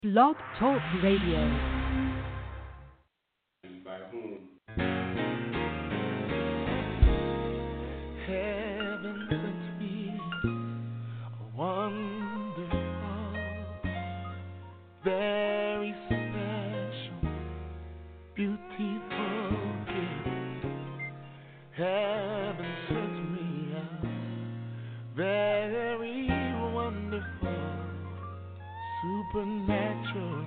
Blog Talk Radio. By whom? Heaven sent me a wonderful, very special, beautiful gift. Heaven sent me a very wonderful, supernatural,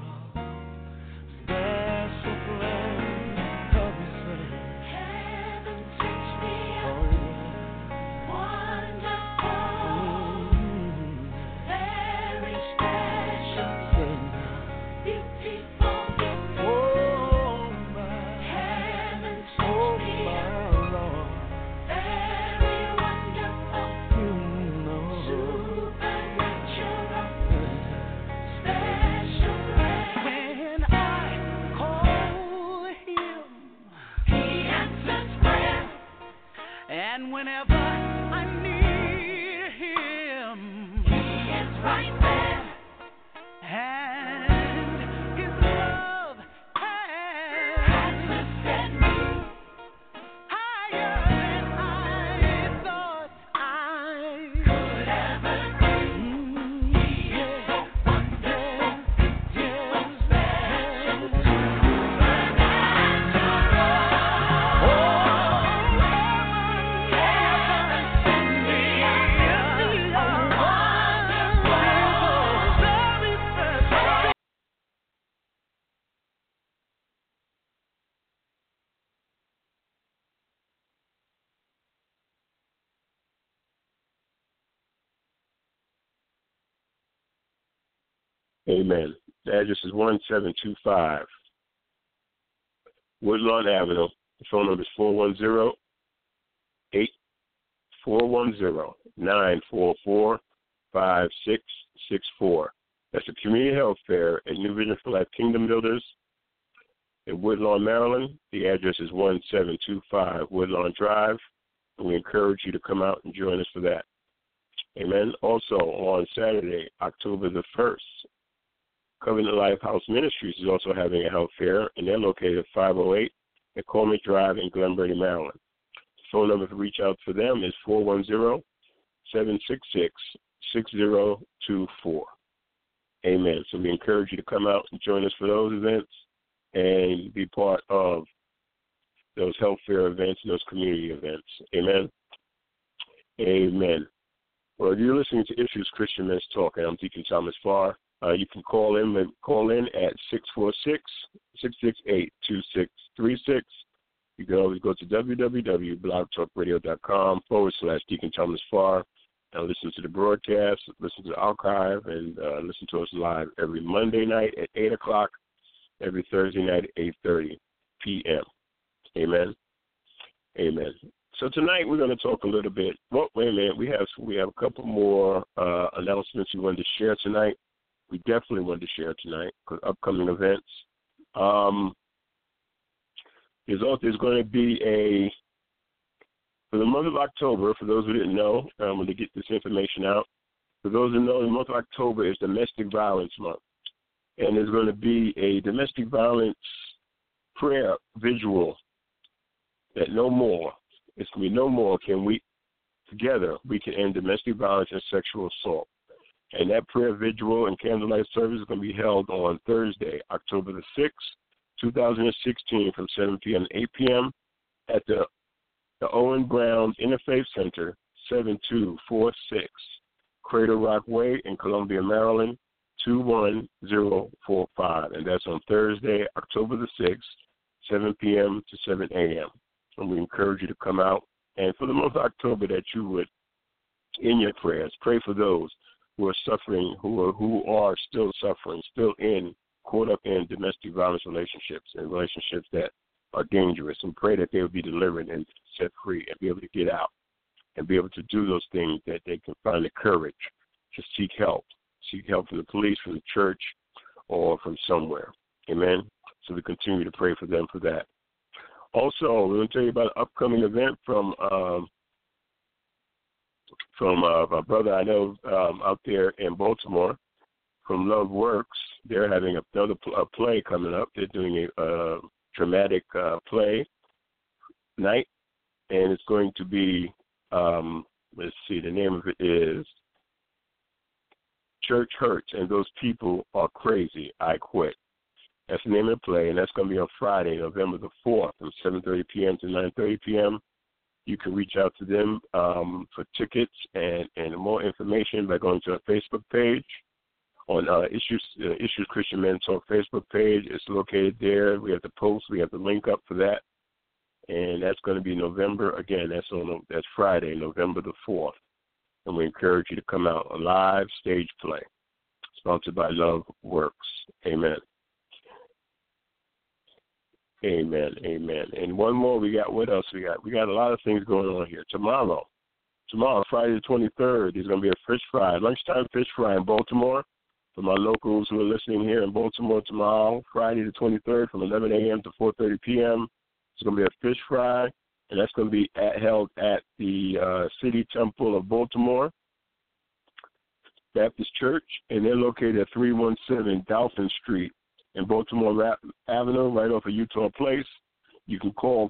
special plan. Help me say, heaven sent me a wonderful, very special, beautiful gift. Oh my, heaven sent me a Lord, very wonderful, supernatural, special plan. When I call Him, He answers prayer, and whenever I need Him, He is right there. And His love has lifted me higher than I thought I could ever be. He is so wonderful, so special, supernatural. Heaven sent me a wonderful, very special. Amen. The address is 1725 Woodlawn Avenue. The phone number is 410-944-5664. That's a community health fair at New Vision for Life Kingdom Builders in Woodlawn, Maryland. The address is 1725 Woodlawn Drive, and we encourage you to come out and join us for that. Amen. Also, on Saturday, October the 1st, Covenant Life House Ministries is also having a health fair, and they're located at 508 McCormick Drive in Glen Burnie, Maryland. The phone number to reach out for them is 410-766-6024. Amen. So we encourage you to come out and join us for those events and be part of those health fair events and those community events. Amen. Amen. Well, you're listening to Issues Christian Men's Talk, and I'm Deacon Thomas Farr. You can call in at 646-668-2636. You can always go to www.blogtalkradio.com/Deacon Thomas Farr and listen to the broadcast, listen to the archive, and listen to us live every Monday night at 8 o'clock, every Thursday night at 8:30 p.m. Amen. Amen. So tonight we're going to talk a little bit. Well, wait a minute. We have a couple more announcements we wanted to share tonight. We definitely wanted to share tonight because upcoming events. There's going to be for the month of October, for those who didn't know, I'm going to get this information out. For those who know, the month of October is Domestic Violence Month. And there's going to be a domestic violence prayer visual that no more, it's going to be no more can we, together, we can end domestic violence and sexual assault. And that prayer vigil and candlelight service is going to be held on Thursday, October the 6th, 2016, from 7 p.m. to 8 p.m. at the Owen Brown Interfaith Center, 7246 Crater Rock Way in Columbia, Maryland, 21045. And that's on Thursday, October the 6th, 7 p.m. to 7 a.m. And we encourage you to come out. And for the month of October, that you would, in your prayers, pray for those who are suffering, who are still suffering, still caught up in domestic violence relationships and relationships that are dangerous, and pray that they will be delivered and set free and be able to get out and be able to do those things, that they can find the courage to seek help from the police, from the church, or from somewhere. Amen. So we continue to pray for them for that. Also, we're going to tell you about an upcoming event from my brother I know out there in Baltimore. from Love Works. They're having another play coming up. They're doing a dramatic play night, and it's going to be, let's see, the name of it is Church Hurts, and Those People Are Crazy, I Quit. That's the name of the play, and that's going to be on Friday, November the 4th, from 7:30 p.m. to 9:30 p.m. You can reach out to them for tickets and more information by going to our Facebook page on Issues Christian Men Talk Facebook page. It's located there. We have the post. We have the link up for that. And that's going to be November. Again, that's Friday, November the 4th. And we encourage you to come out. A live stage play sponsored by Love Works. Amen. Amen, amen. And one more we got. What else we got? We got a lot of things going on here. Tomorrow, Friday the 23rd, there's going to be a fish fry, lunchtime fish fry in Baltimore. For my locals who are listening here in Baltimore tomorrow, Friday the 23rd from 11 a.m. to 4:30 p.m. It's going to be a fish fry, and that's going to be held at the City Temple of Baltimore Baptist Church, and they're located at 317 Dolphin Street in Baltimore Avenue, right off of Utah Place. You can call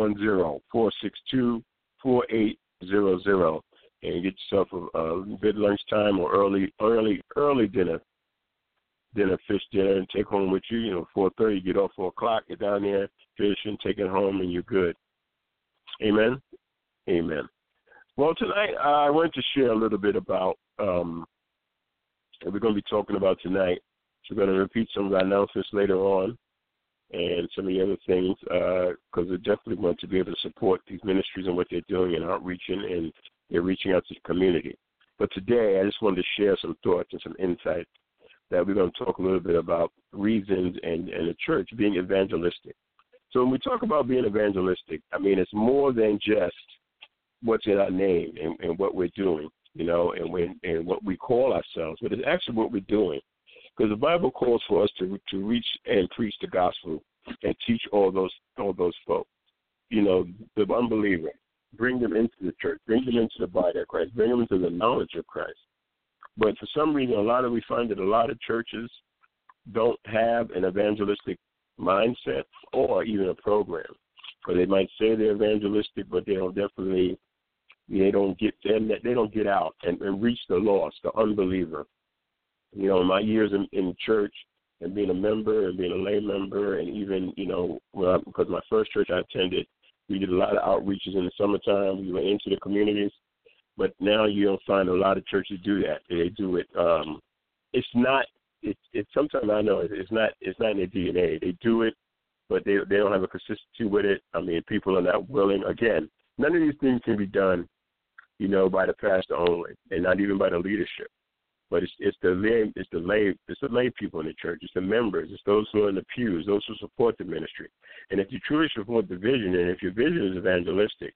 410-462-4800 and get yourself a bit lunchtime or early dinner fish dinner, and take home with you. 4:30, get off 4 o'clock, get down there, fish, and take it home, and you're good. Amen? Amen. Well, tonight I want to share a little bit about what we're going to be talking about tonight. So we're going to repeat some of our announcements later on and some of the other things because we definitely want to be able to support these ministries and what they're doing and outreaching, and they're reaching out to the community. But today I just wanted to share some thoughts and some insights that we're going to talk a little bit about reasons and the church being evangelistic. So when we talk about being evangelistic, I mean, it's more than just what's in our name and what we're doing, and what we call ourselves, but it's actually what we're doing. Because the Bible calls for us to reach and preach the gospel and teach all those folk, the unbeliever, bring them into the church, bring them into the body of Christ, bring them into the knowledge of Christ. But for some reason, we find that a lot of churches don't have an evangelistic mindset or even a program. Or they might say they're evangelistic, but they don't get out and reach the lost, the unbeliever. In my years in church and being a member and being a lay member, and even, because my first church I attended, we did a lot of outreaches in the summertime. We went into the communities. But now you don't find a lot of churches do that. They do it. It's sometimes I know it's not in their DNA. They do it, but they don't have a consistency with it. I mean, people are not willing. Again, none of these things can be done, by the pastor only, and not even by the leadership. But it's the lay people in the church. It's the members. It's those who are in the pews, those who support the ministry. And if you truly support the vision, and if your vision is evangelistic,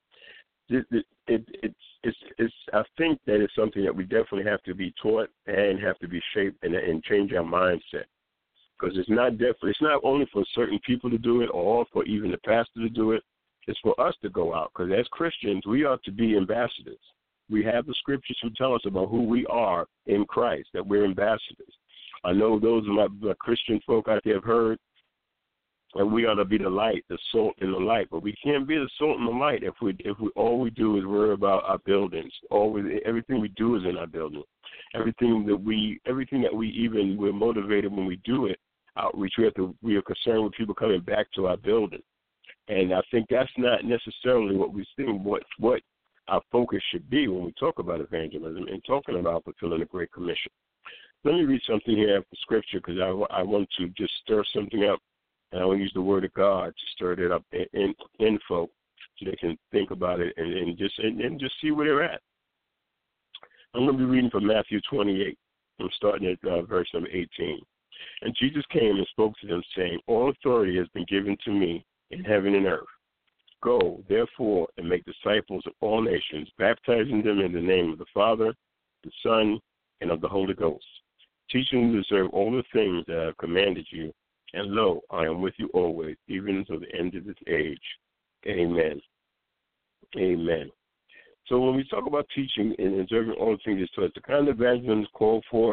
I think that it's something that we definitely have to be taught and have to be shaped and change our mindset. Because it's not only for certain people to do it or for even the pastor to do it. It's for us to go out. Because as Christians, we ought to be ambassadors. We have the scriptures who tell us about who we are in Christ, that we're ambassadors. I know those of my Christian folk out there have heard, and we ought to be the light, the salt and the light. But we can't be the salt and the light if we all we do is worry about our buildings. Everything we do is in our building. Everything that we're motivated when we do it, outreach. We are concerned with people coming back to our building. And I think that's not necessarily what we think, what our focus should be when we talk about evangelism and talking about fulfilling the Great Commission. Let me read something here from Scripture because I want to just stir something up, and I want to use the Word of God to stir it up in folk so they can think about it and just see where they're at. I'm going to be reading from Matthew 28. I'm starting at verse number 18. And Jesus came and spoke to them, saying, "All authority has been given to me in heaven and earth. Go, therefore, and make disciples of all nations, baptizing them in the name of the Father, the Son, and of the Holy Ghost, teaching them to observe all the things that I have commanded you. And lo, I am with you always, even until the end of this age." Amen. Amen. So when we talk about teaching and observing all the things it's taught, the kind of evangelism is called for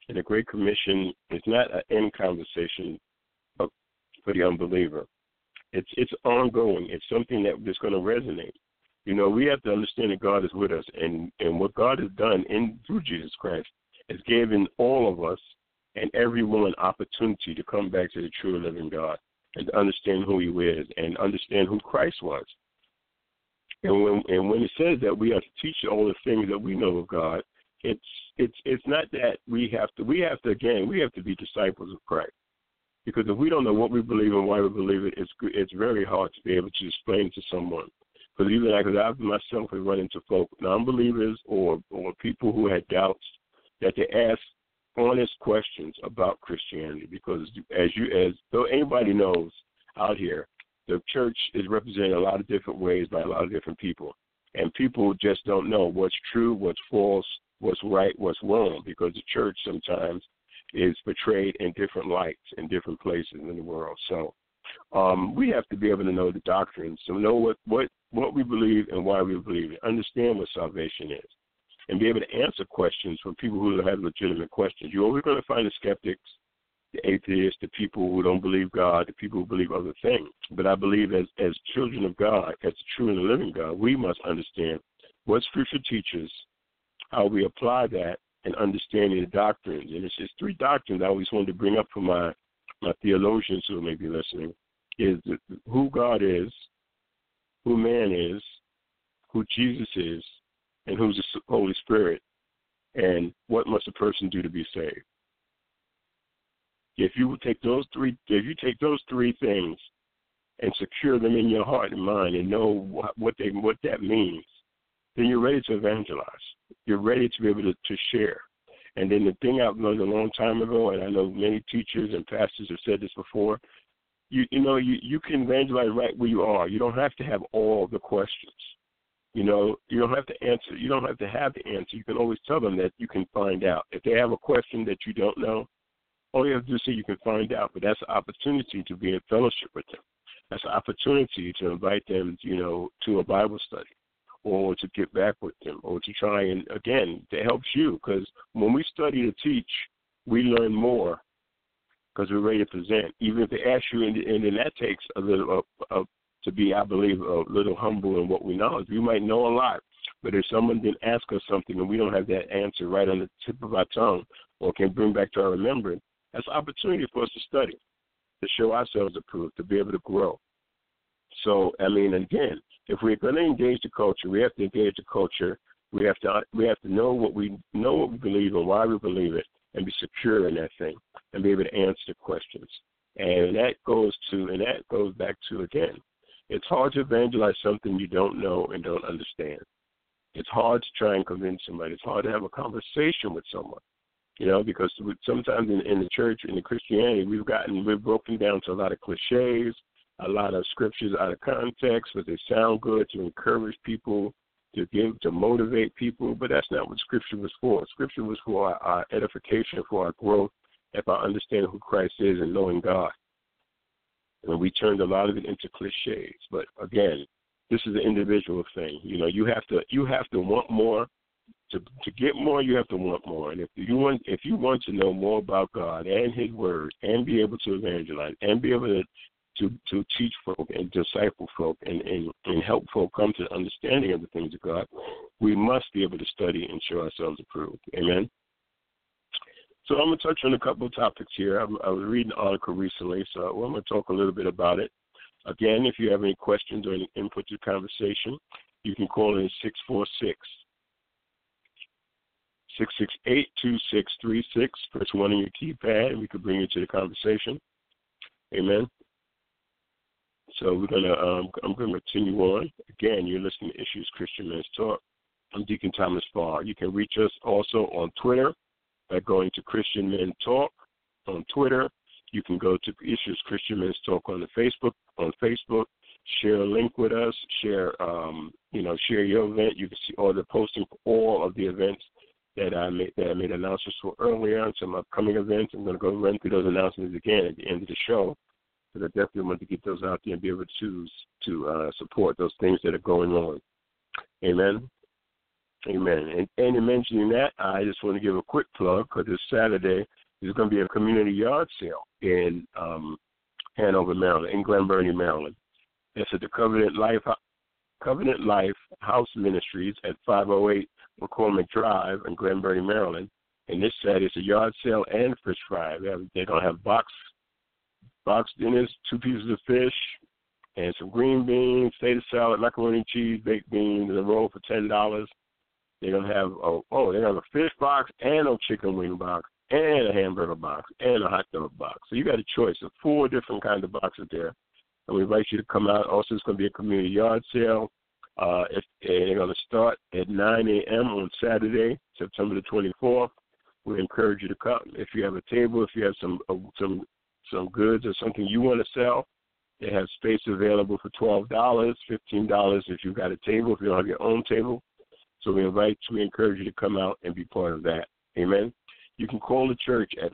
And the Great Commission is not an end conversation for the unbeliever. It's ongoing. It's something that's going to resonate. We have to understand that God is with us, and what God has done through Jesus Christ has given all of us and everyone opportunity to come back to the true and living God and to understand who He is and understand who Christ was. And when it says that we have to teach all the things that we know of God, it's not that we have to be disciples of Christ. Because if we don't know what we believe and why we believe it, it's very hard to be able to explain to someone. Because I myself have run into folk, non-believers or people who had doubts, that they ask honest questions about Christianity. Because though anybody knows out here, the church is represented a lot of different ways by a lot of different people. And people just don't know what's true, what's false, what's right, what's wrong, because the church sometimes is portrayed in different lights in different places in the world. So we have to be able to know the doctrines, so know what we believe and why we believe it, understand what salvation is, and be able to answer questions from people who have legitimate questions. You're always going to find the skeptics, the atheists, the people who don't believe God, the people who believe other things. But I believe as children of God, as the true and the living God, we must understand what Scripture teaches, how we apply that, and understanding the doctrines. And it's just three doctrines I always wanted to bring up for my theologians who may be listening, is who God is, who man is, who Jesus is, and who's the Holy Spirit, and what must a person do to be saved. If you take those three things and secure them in your heart and mind and know what that means, then you're ready to evangelize. You're ready to be able to share. And then the thing I've learned a long time ago, and I know many teachers and pastors have said this before, you can evangelize right where you are. You don't have to have all the questions. You don't have to answer. You don't have to have the answer. You can always tell them that you can find out. If they have a question that you don't know, all you have to do is say you can find out. But that's an opportunity to be in fellowship with them. That's an opportunity to invite them, to a Bible study, or to get back with them, or to try and, again, that helps you. Because when we study to teach, we learn more because we're ready to present. Even if they ask you, and then that takes a little to be, I believe, a little humble in what we know. We might know a lot, but if someone didn't ask us something and we don't have that answer right on the tip of our tongue or can bring back to our remembrance, that's an opportunity for us to study, to show ourselves approved, to be able to grow. So, again, if we're going to engage the culture, we have to engage the culture. We have to know what we believe and why we believe it, and be secure in that thing, and be able to answer the questions. And that goes back to, again, it's hard to evangelize something you don't know and don't understand. It's hard to try and convince somebody. It's hard to have a conversation with someone, because sometimes in the church, in the Christianity, we've broken down to a lot of cliches, a lot of scriptures out of context, but they sound good to encourage people, to motivate people. But that's not what Scripture was for. Scripture was for our edification, for our growth, and for our understanding who Christ is and knowing God. And we turned a lot of it into cliches. But again, this is an individual thing. You have to want more. To get more, you have to want more. And if you want to know more about God and His Word, and be able to evangelize, and be able to teach folk and disciple folk and help folk come to the understanding of the things of God, we must be able to study and show ourselves approved. Amen? So I'm going to touch on a couple of topics here. I was reading an article recently, so I'm going to talk a little bit about it. Again, if you have any questions or any input to the conversation, you can call in 646-668-2636. Press 1 on your keypad, and we can bring you to the conversation. Amen. So I'm going to continue on. Again, you're listening to Issues Christian Men's Talk. I'm Deacon Thomas Farr. You can reach us also on Twitter by going to Christian Men Talk on Twitter. You can go to Issues Christian Men's Talk on Facebook. Share a link with us. Share your event. You can see all the posting for all of the events that I made announcements for earlier on some upcoming events. I'm going to go run through those announcements again at the end of the show, because I definitely want to get those out there and be able to support those things that are going on. Amen. Amen. And in mentioning that, I just want to give a quick plug because this Saturday there's going to be a community yard sale in Hanover, Maryland, in Glen Burnie, Maryland. It's at the Covenant Life House Ministries at 508 McCormick Drive in Glen Burnie, Maryland. And this Saturday it's a yard sale and fish fry. They're going to have box dinners, 2 pieces of fish, and some green beans, potato salad, macaroni and cheese, baked beans, and a roll for $10. They're going to have a fish box and a chicken wing box and a hamburger box and a hot dog box. So you got a choice of 4 different kinds of boxes there. And we invite you to come out. Also, it's going to be a community yard sale. They're going to start at 9 a.m. on Saturday, September the 24th. We encourage you to come. If you have a table, if you have some goods or something you want to sell, they have space available for $12, $15 if you've got a table, if you don't have your own table. So we encourage you to come out and be part of that. Amen. You can call the church at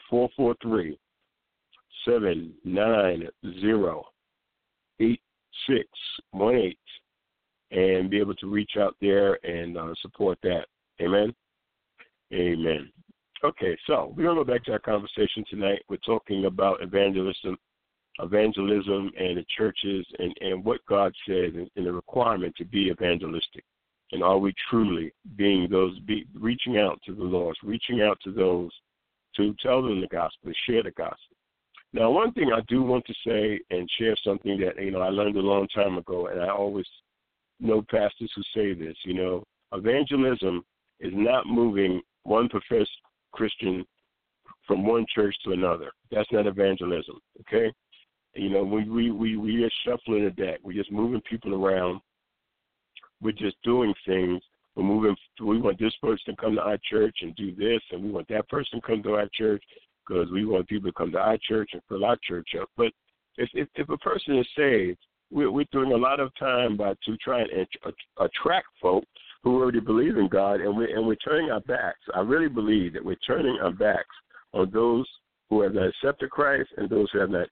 443-790-8618 and be able to reach out there and support that. Amen. Amen. Okay, so we're going to go back to our conversation tonight. We're talking about evangelism and the churches and what God says and the requirement to be evangelistic. And are we truly reaching out to the lost, reaching out to those to tell them the gospel, share the gospel? Now, one thing I do want to say and share something that, I learned a long time ago, and I always know pastors who say this, evangelism is not moving one professed Christian from one church to another. That's not evangelism, okay? We just shuffling the deck. We're just moving people around. We're just doing things. We want this person to come to our church and do this, and we want that person to come to our church because we want people to come to our church and fill our church up. But if a person is saved, we're doing a lot of time to try and attract folk who already believe in God, and we're turning our backs. I really believe that we're turning our backs on those who have not accepted Christ and those who have not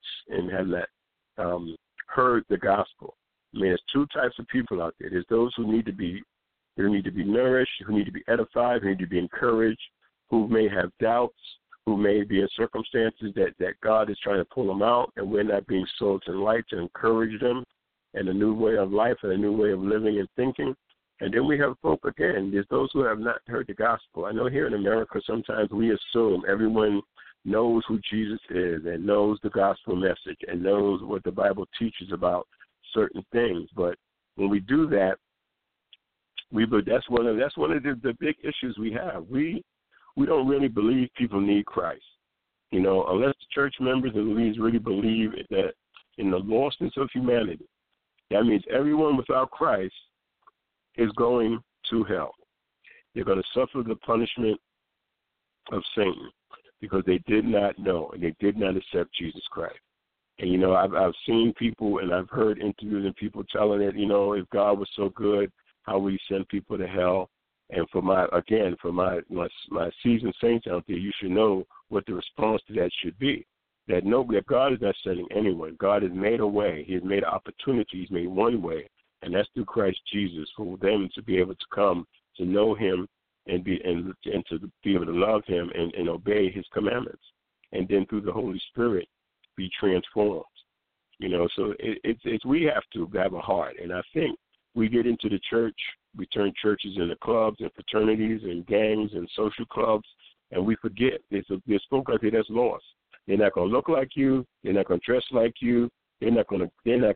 heard the gospel. I mean, there's 2 types of people out there. There's those who need to be nourished, who need to be edified, who need to be encouraged, who may have doubts, who may be in circumstances that God is trying to pull them out, and we're not being salt and light to encourage them in a new way of life and a new way of living and thinking. And then we have folk, again, there's those who have not heard the gospel. I know here in America sometimes we assume everyone knows who Jesus is and knows the gospel message and knows what the Bible teaches about certain things. But when we do that, that's one of the big issues we have. We don't really believe people need Christ. Unless the church members and leaders really believe that in the lostness of humanity, that means everyone without Christ is going to hell. They're going to suffer the punishment of Satan because they did not know and they did not accept Jesus Christ. And, I've seen people and I've heard interviews and people telling it, if God was so good, how would he send people to hell? And for my seasoned saints out there, you should know what the response to that should be. That God is not sending anyone. God has made a way. He has made an opportunity. He's made one way, and that's through Christ Jesus, for them to be able to come to know him and to be able to love him and obey his commandments. And then through the Holy Spirit, be transformed. So it's we have to have a heart. And I think we get into the church, we turn churches into clubs and fraternities and gangs and social clubs, and we forget there's folk out there that's lost. They're not going to look like you. They're not going to dress like you. They are not going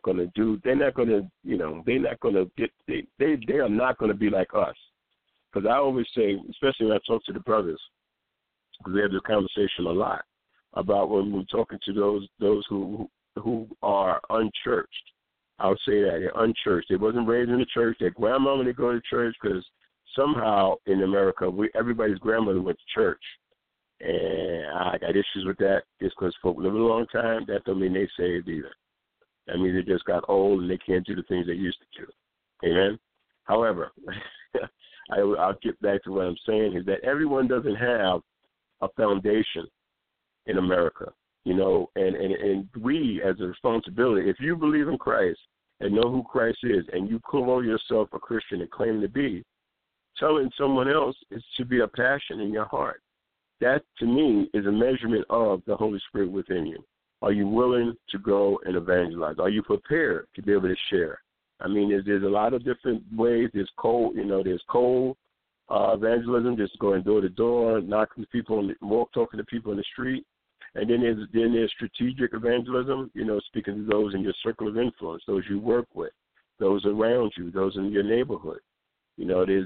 to be like us. Because I always say, especially when I talk to the brothers, because we have this conversation a lot about when we're talking to those who are unchurched. I would say that they're unchurched. They wasn't raised in the church. Their grandmother didn't go to church because somehow in America, everybody's grandmother went to church. And I got issues with that. Just because folk live a long time, that don't mean they saved either. That means they just got old and they can't do the things they used to do. Amen? However, I'll get back to what I'm saying is that everyone doesn't have a foundation in America, and we as a responsibility, if you believe in Christ and know who Christ is and you call yourself a Christian and claim to be, telling someone else, it should be a passion in your heart. That, to me, is a measurement of the Holy Spirit within you. Are you willing to go and evangelize? Are you prepared to be able to share? I mean, there's a lot of different ways. There's cold evangelism, just going door to door, knocking people, talking to people in the street. And then there's strategic evangelism, speaking to those in your circle of influence, those you work with, those around you, those in your neighborhood. There's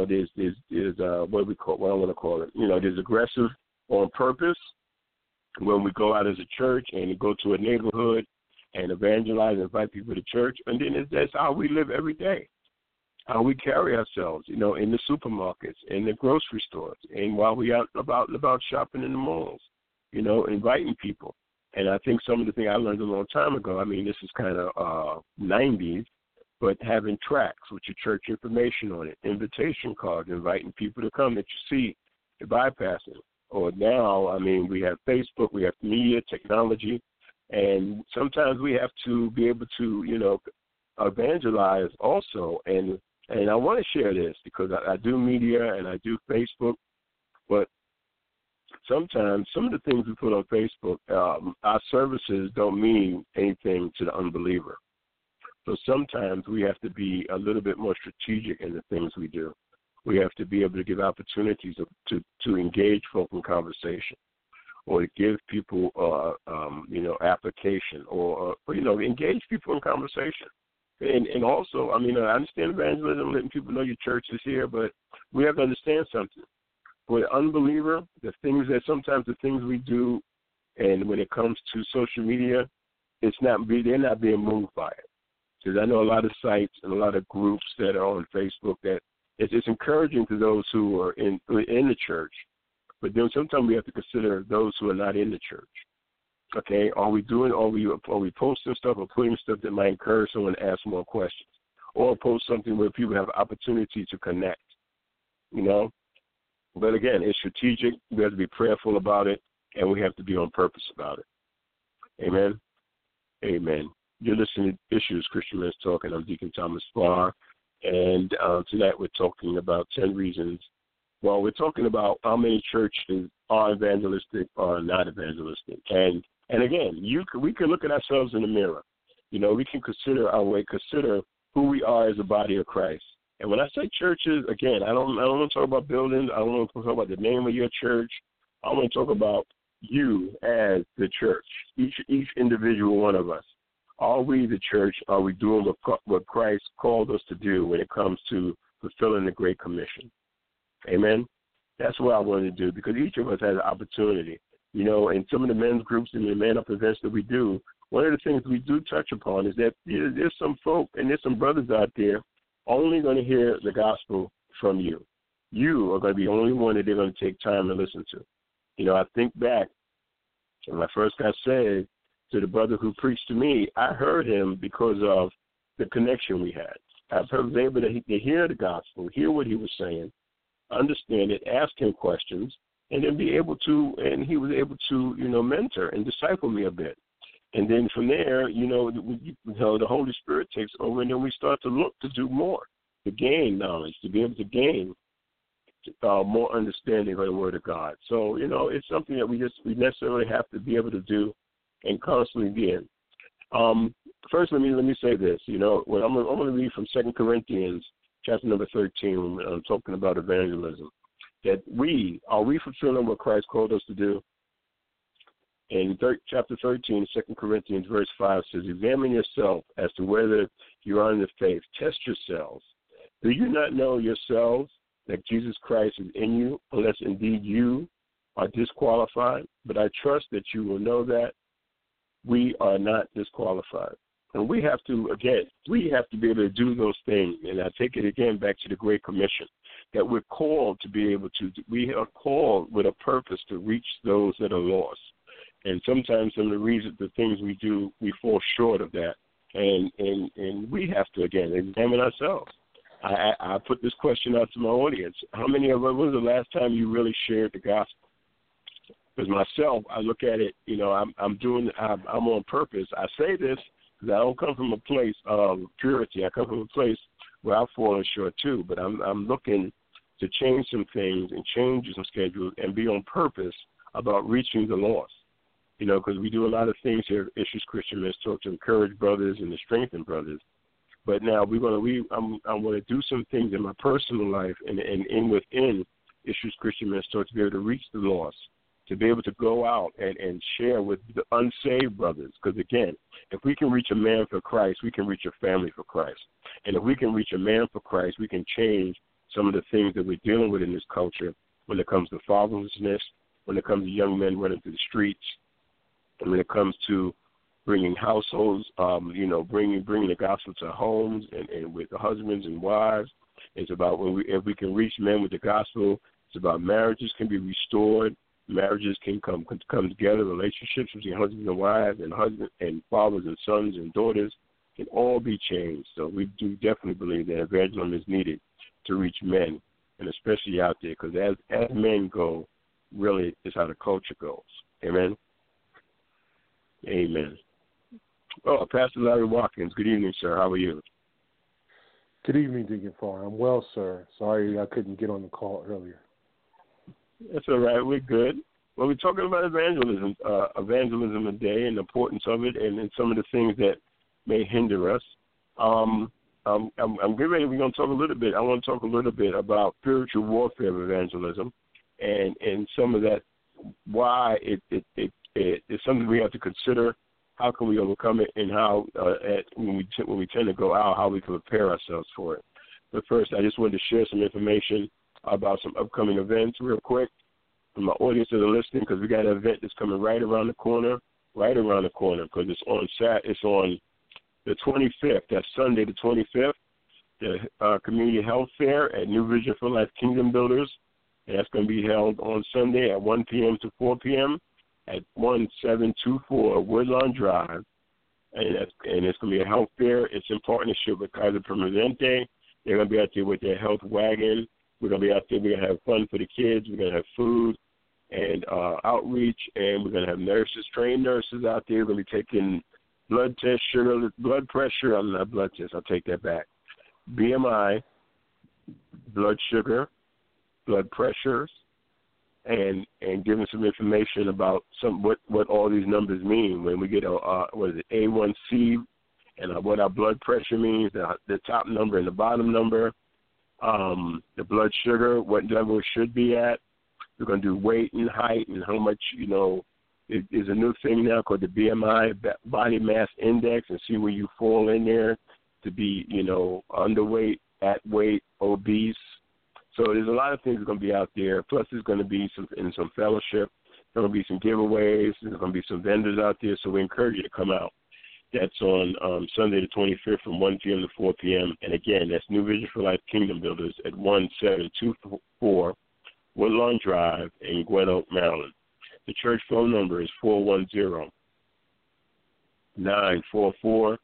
there's aggressive on purpose when we go out as a church and go to a neighborhood and evangelize, invite people to church, and then that's how we live every day, how we carry ourselves, in the supermarkets, in the grocery stores, and while we out about shopping in the malls, inviting people. And I think some of the things I learned a long time ago, I mean, this is kind of 90s, but having tracts with your church information on it, invitation cards, inviting people to come that you see, bypassing. Or now, I mean, we have Facebook, we have media, technology, and sometimes we have to be able to, evangelize also. And I want to share this because I do media and I do Facebook, but sometimes some of the things we put on Facebook, our services don't mean anything to the unbeliever. So sometimes we have to be a little bit more strategic in the things we do. We have to be able to give opportunities to engage folk in conversation, or to give people, application, or engage people in conversation. And also, I mean, I understand evangelism, letting people know your church is here, but we have to understand something. For the unbeliever, the things we do, and when it comes to social media, they're not being moved by it. Because I know a lot of sites and a lot of groups that are on Facebook that it's encouraging to those who are in the church, but then sometimes we have to consider those who are not in the church. Okay, are we posting stuff or putting stuff that might encourage someone to ask more questions, or post something where people have opportunity to connect, But again, it's strategic. We have to be prayerful about it, and we have to be on purpose about it. Amen. Amen. You're listening to Issues Christian Men's Talk, and I'm Deacon Thomas Farr. And tonight we're talking about 10 reasons. Well, we're talking about how many churches are evangelistic or not evangelistic. And again, we can look at ourselves in the mirror. We can consider who we are as a body of Christ. And when I say churches, again, I don't want to talk about buildings. I don't want to talk about the name of your church. I want to talk about you as the church, each individual one of us. Are we the church? Are we doing what Christ called us to do when it comes to fulfilling the Great Commission? Amen? That's what I wanted to do, because each of us has an opportunity. In some of the men's groups and the man-up events that we do, one of the things we do touch upon is that there's some folk and there's some brothers out there only going to hear the gospel from you. You are going to be the only one that they're going to take time to listen to. I think back when I first got saved, to the brother who preached to me, I heard him because of the connection we had. I was able to hear the gospel, hear what he was saying, understand it, ask him questions, and then and he was able to, mentor and disciple me a bit. And then from there, the Holy Spirit takes over, and then we start to look to do more, to gain knowledge, to be able to gain more understanding of the Word of God. So, it's something that we necessarily have to be able to do and constantly be in. First, let me say this. When I'm going to read from 2 Corinthians chapter number 13, when I'm talking about evangelism, that are we fulfilling what Christ called us to do? In chapter 13, 2 Corinthians, verse 5 says, examine yourself as to whether you are in the faith. Test yourselves. Do you not know yourselves that Jesus Christ is in you, unless indeed you are disqualified? But I trust that you will know that we are not disqualified. And we have to be able to do those things. And I take it again back to the Great Commission, that we're called to be able to, we are called with a purpose to reach those that are lost. And sometimes some of the things we do, we fall short of that. And we have to, again, examine ourselves. I put this question out to my audience. How many of us, when was the last time you really shared the gospel? Because myself, I look at it, I'm on purpose. I say this because I don't come from a place of purity. I come from a place where I've fallen short too. But I'm looking to change some things and change some schedules and be on purpose about reaching the lost. You know, because we do a lot of things here at Issues Christian Men's Talk to encourage brothers and to strengthen brothers. But now I'm going to do some things in my personal life and within Issues Christian Men's Talk to be able to reach the lost, to be able to go out and share with the unsaved brothers. Because, again, if we can reach a man for Christ, we can reach a family for Christ. And if we can reach a man for Christ, we can change some of the things that we're dealing with in this culture when it comes to fatherlessness, when it comes to young men running through the streets, and when it comes to bringing households, bringing the gospel to homes and with the husbands and wives. It's about if we can reach men with the gospel. It's about marriages can be restored. Marriages can come together. Relationships between husbands and wives and husbands and fathers and sons and daughters can all be changed. So we do definitely believe that evangelism is needed to reach men, and especially out there, because as men go, really is how the culture goes. Amen. Amen. Oh, Pastor Larry Watkins, good evening, sir. How are you? Good evening, Deacon Farr. I'm well, sir. Sorry I couldn't get on the call earlier. That's all right. We're good. Well, we're talking about evangelism today and the importance of it and some of the things that may hinder us. I'm getting ready. We're going to talk a little bit. I want to talk a little bit about spiritual warfare of evangelism and some of that, why it's something we have to consider. How can we overcome it, and how when we tend to go out, how we can prepare ourselves for it. But first, I just wanted to share some information about some upcoming events real quick for my audience that are listening, because we got an event that's coming right around the corner, because it's on the 25th. That's Sunday the 25th, the Community Health Fair at New Vision for Life Kingdom Builders. And that's going to be held on Sunday at 1 p.m. to 4 p.m. at 1724 Woodlawn Drive. And it's going to be a health fair. It's in partnership with Kaiser Permanente. They're going to be out there with their health wagon. We're going to be out there. We're going to have fun for the kids. We're going to have food and outreach. And we're going to have nurses, trained nurses out there. We're going to be taking blood test, blood pressure. Not blood test. I'll take that back. BMI, blood sugar, blood pressures, and giving some information about what all these numbers mean. When we get A1C and what our blood pressure means, the top number and the bottom number, the blood sugar, what level it should be at. We're going to do weight and height and how much, is a new thing now called the BMI, body mass index, and see where you fall in there to be, underweight, at weight, obese. So there's a lot of things that are going to be out there. Plus, there's going to be some fellowship. There's going to be some giveaways. There's going to be some vendors out there. So we encourage you to come out. That's on Sunday the 25th from 1 p.m. to 4 p.m. And, again, that's New Vision for Life Kingdom Builders at 1724 Woodlawn Drive in Gwen Oak, Maryland. The church phone number is 410-944-5664.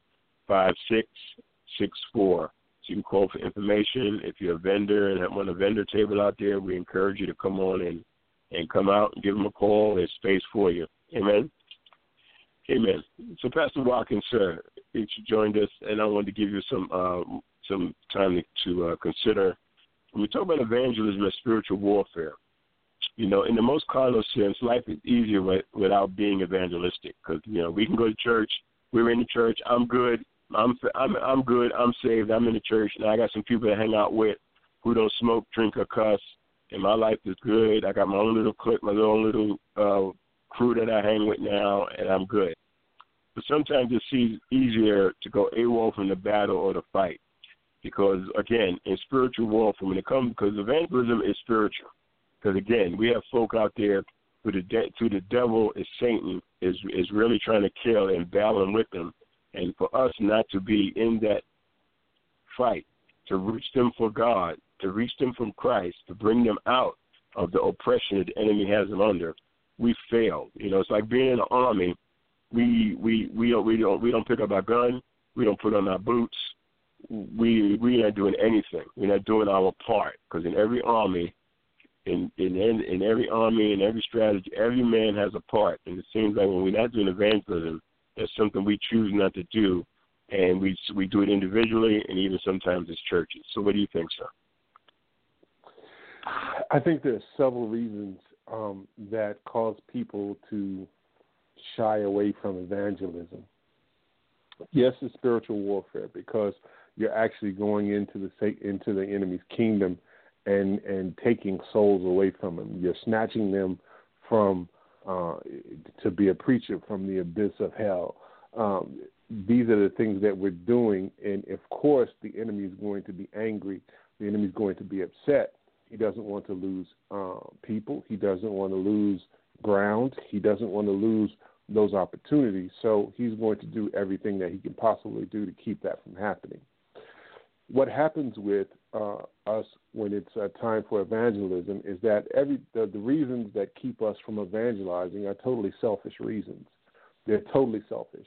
You can call for information. If you're a vendor and want a vendor table out there, we encourage you to come on and come out and give them a call. There's space for you. Amen. Amen. So, Pastor Watkins, sir, you joined us, and I wanted to give you some time to consider. When we talk about evangelism and spiritual warfare, in the most carnal sense, life is easier without being evangelistic, because we can go to church. We're in the church. I'm good. I'm good. I'm saved. I'm in the church. Now I got some people to hang out with who don't smoke, drink, or cuss, and my life is good. I got my own little clique, my own little crew that I hang with now, and I'm good. But sometimes it's easier to go AWOL from the battle or the fight, because again, in spiritual warfare, because evangelism is spiritual. Because again, we have folk out there who the devil is Satan is really trying to kill and battling with them. And for us not to be in that fight, to reach them for God, to reach them from Christ, to bring them out of the oppression that the enemy has them under, we failed. It's like being in the army. We don't pick up our gun. We don't put on our boots. We're not doing anything. We're not doing our part, because in every army, in every army, in every strategy, every man has a part. And it seems like when we're not doing evangelism, that's something we choose not to do, and we do it individually and even sometimes as churches. So what do you think, sir? I think there's several reasons that cause people to shy away from evangelism. Yes, it's spiritual warfare because you're actually going into the enemy's kingdom and taking souls away from him. You're snatching them from to be a preacher from the abyss of hell. These are the things that we're doing, and of course the enemy is going to be angry. The enemy is going to be upset. He doesn't want to lose people. He doesn't want to lose ground. He doesn't want to lose those opportunities. So he's going to do everything that he can possibly do to keep that from happening. What happens with us when it's time for evangelism is that the reasons that keep us from evangelizing are totally selfish reasons. They're totally selfish.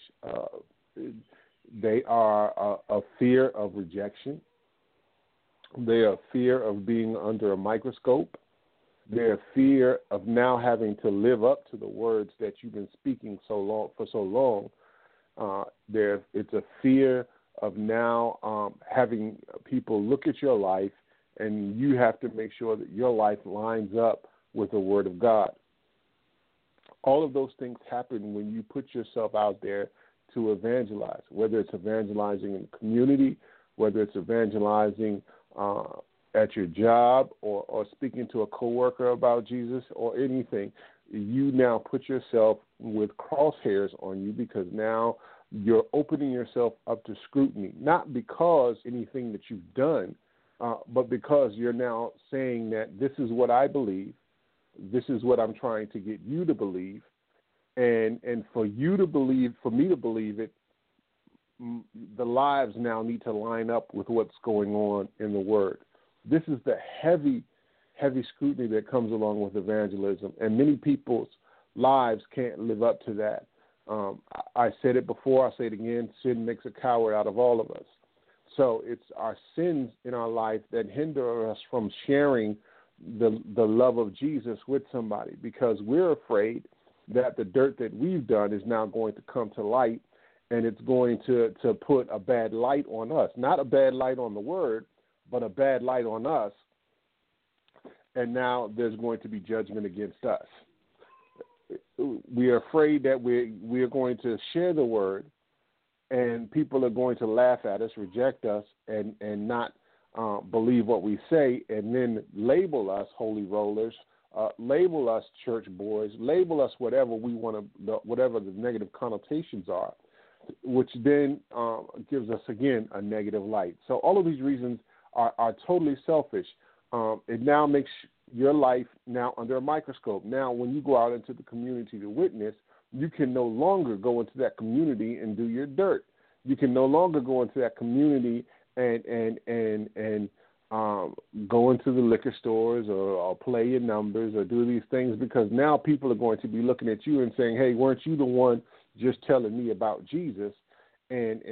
They are a fear of rejection. They are a fear of being under a microscope. They're a fear of now having to live up to the words that you've been speaking for so long. It's a fear of now having people look at your life, and you have to make sure that your life lines up with the Word of God. All of those things happen when you put yourself out there to evangelize, whether it's evangelizing in the community, whether it's evangelizing at your job or speaking to a coworker about Jesus or anything. You now put yourself with crosshairs on you because now you're opening yourself up to scrutiny, not because anything that you've done, but because you're now saying that this is what I believe, this is what I'm trying to get you to believe, and for you to believe, for me to believe it, the lives now need to line up with what's going on in the Word. This is the heavy scrutiny that comes along with evangelism, and many people's lives can't live up to that. I said it before, I'll say it again, sin makes a coward out of all of us. So it's our sins in our life that hinder us from sharing the love of Jesus with somebody because we're afraid that the dirt that we've done is now going to come to light, and it's going to put a bad light on us. Not a bad light on the Word, but a bad light on us. And now there's going to be judgment against us. We are afraid that we're going to share the Word, and people are going to laugh at us, reject us, and not believe what we say, and then label us holy rollers, label us church boys, label us whatever we want to, whatever the negative connotations are, which then gives us, again, a negative light. So all of these reasons are totally selfish. It now makes your life now under a microscope. Now, when you go out into the community to witness, you can no longer go into that community and do your dirt. You can no longer go into that community and go into the liquor stores or play your numbers or do these things because now people are going to be looking at you and saying, "Hey, weren't you the one just telling me about Jesus?" And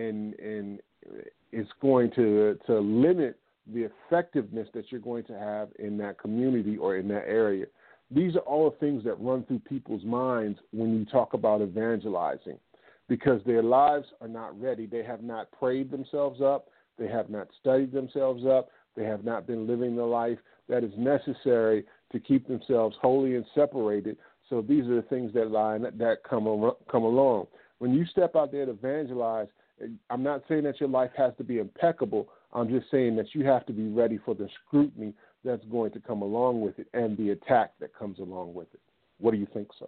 it's going to limit the effectiveness that you're going to have in that community or in that area. These are all the things that run through people's minds when you talk about evangelizing because their lives are not ready. They have not prayed themselves up. They have not studied themselves up. They have not been living the life that is necessary to keep themselves holy and separated. So these are the things that come along. When you step out there to evangelize, I'm not saying that your life has to be impeccable. I'm just saying that you have to be ready for the scrutiny that's going to come along with it and the attack that comes along with it. What do you think, sir?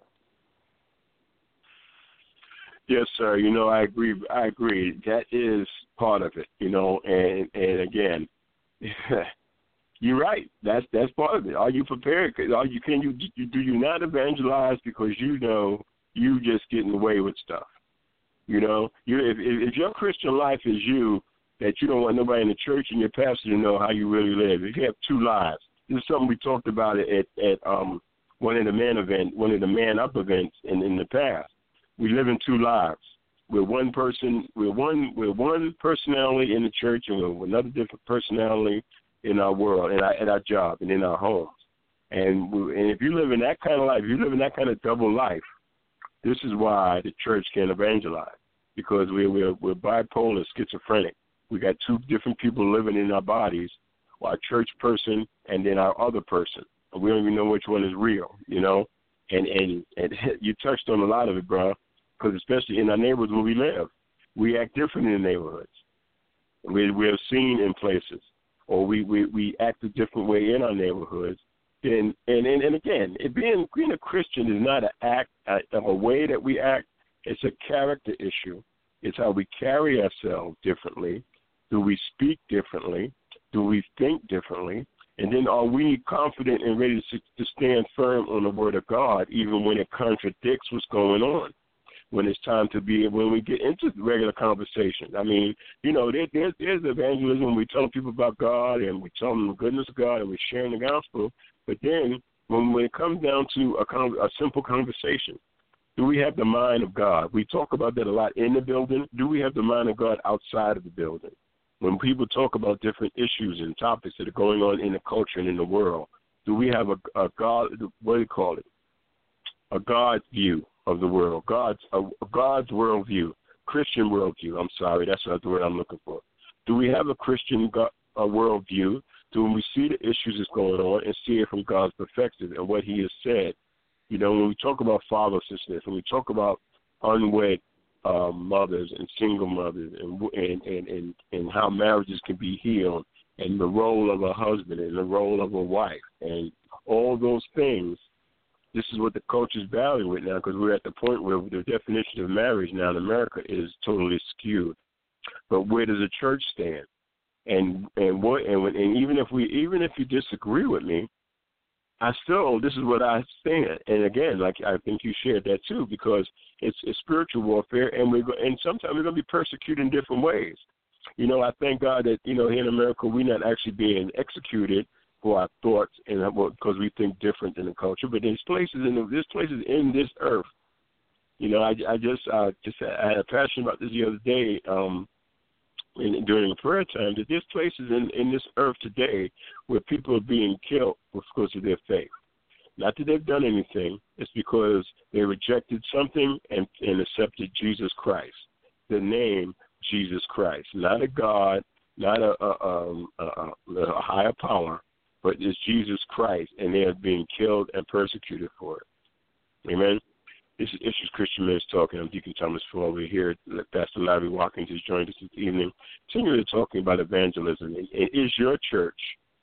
Yes, sir. I agree. That is part of it, and again, you're right. That's part of it. Are you prepared? Do you not evangelize because you just getting away with stuff? If your Christian life is that you don't want nobody in the church and your pastor to know how you really live. If you have two lives, this is something we talked about at one of the man up events in the past. We live in two lives. We're one person. We're one personality in the church, and we're another different personality in our world, at our job, and in our homes. And if you live in that kind of life, if you live in that kind of double life, this is why the church can't evangelize, because we're bipolar, schizophrenic. We got two different people living in our bodies our church person and then our other person. And we don't even know which one is real, you know. And you touched on a lot of it, bro, because especially in our neighborhoods where we live, we act different in the neighborhoods. We have seen in places, or we act a different way in our neighborhoods. And again, being a Christian is not an act, a way that we act. It's a character issue. It's how we carry ourselves differently. Do we speak differently? Do we think differently? And then are we confident and ready to stand firm on the word of God, even when it contradicts what's going on? When it's time to when we get into regular conversations. I mean, you know, there's evangelism when we tell people about God and we tell them the goodness of God and we're sharing the gospel. But then when it comes down to a simple conversation, do we have the mind of God? We talk about that a lot in the building. Do we have the mind of God outside of the building? When people talk about different issues and topics that are going on in the culture and in the world, do we have a God, what do you call it, a God view of the world, God's worldview, Christian worldview? I'm sorry, that's not the word I'm looking for. Do we have a Christian worldview? Do we see the issues that's going on and see it from God's perspective and what he has said? You know, when we talk about fatherlessness, when we talk about unwed mothers and single mothers and how marriages can be healed and the role of a husband and the role of a wife and all those things, this is what the culture is battling with now, because we're at the point where the definition of marriage now in America is totally skewed. But where does the church stand? And even if you disagree with me, this is what I stand. And again, like I think you shared that too, because it's spiritual warfare, and sometimes we're going to be persecuted in different ways. You know, I thank God that, you know, here in America we're not actually being executed for our thoughts and because we think different than the culture. But there's places in this earth. You know, I had a passion about this the other day. During the prayer time, that there's places in this earth today where people are being killed because of their faith. Not that they've done anything, it's because they rejected something and accepted Jesus Christ, the name Jesus Christ, not a God, not a higher power, but it's Jesus Christ, and they are being killed and persecuted for it. Amen. This is Christian Men's Talking. I'm Deacon Thomas Ford over here. Pastor Larry Watkins has joined us this evening. Today we're talking about evangelism. Is your church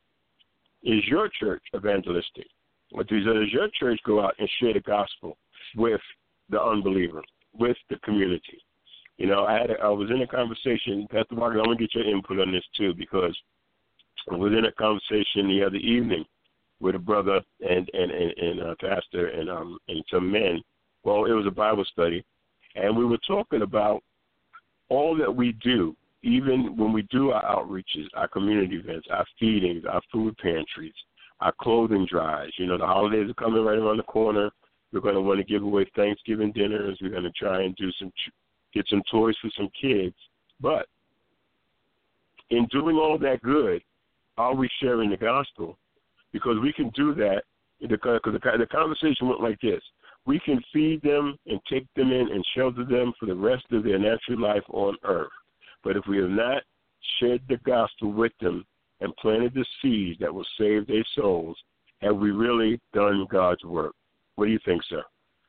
evangelistic? Or does your church go out and share the gospel with the unbeliever, with the community? You know, I was in a conversation, Pastor Watkins, I want to get your input on this too, because I was in a conversation the other evening with a brother and a pastor and some men. Well, it was a Bible study, and we were talking about all that we do, even when we do our outreaches, our community events, our feedings, our food pantries, our clothing drives. You know, the holidays are coming right around the corner. We're going to want to give away Thanksgiving dinners. We're going to try and get some toys for some kids. But in doing all that good, are we sharing the gospel? Because we can do that, because the conversation went like this. We can feed them and take them in and shelter them for the rest of their natural life on earth. But if we have not shared the gospel with them and planted the seeds that will save their souls, have we really done God's work? What do you think, sir?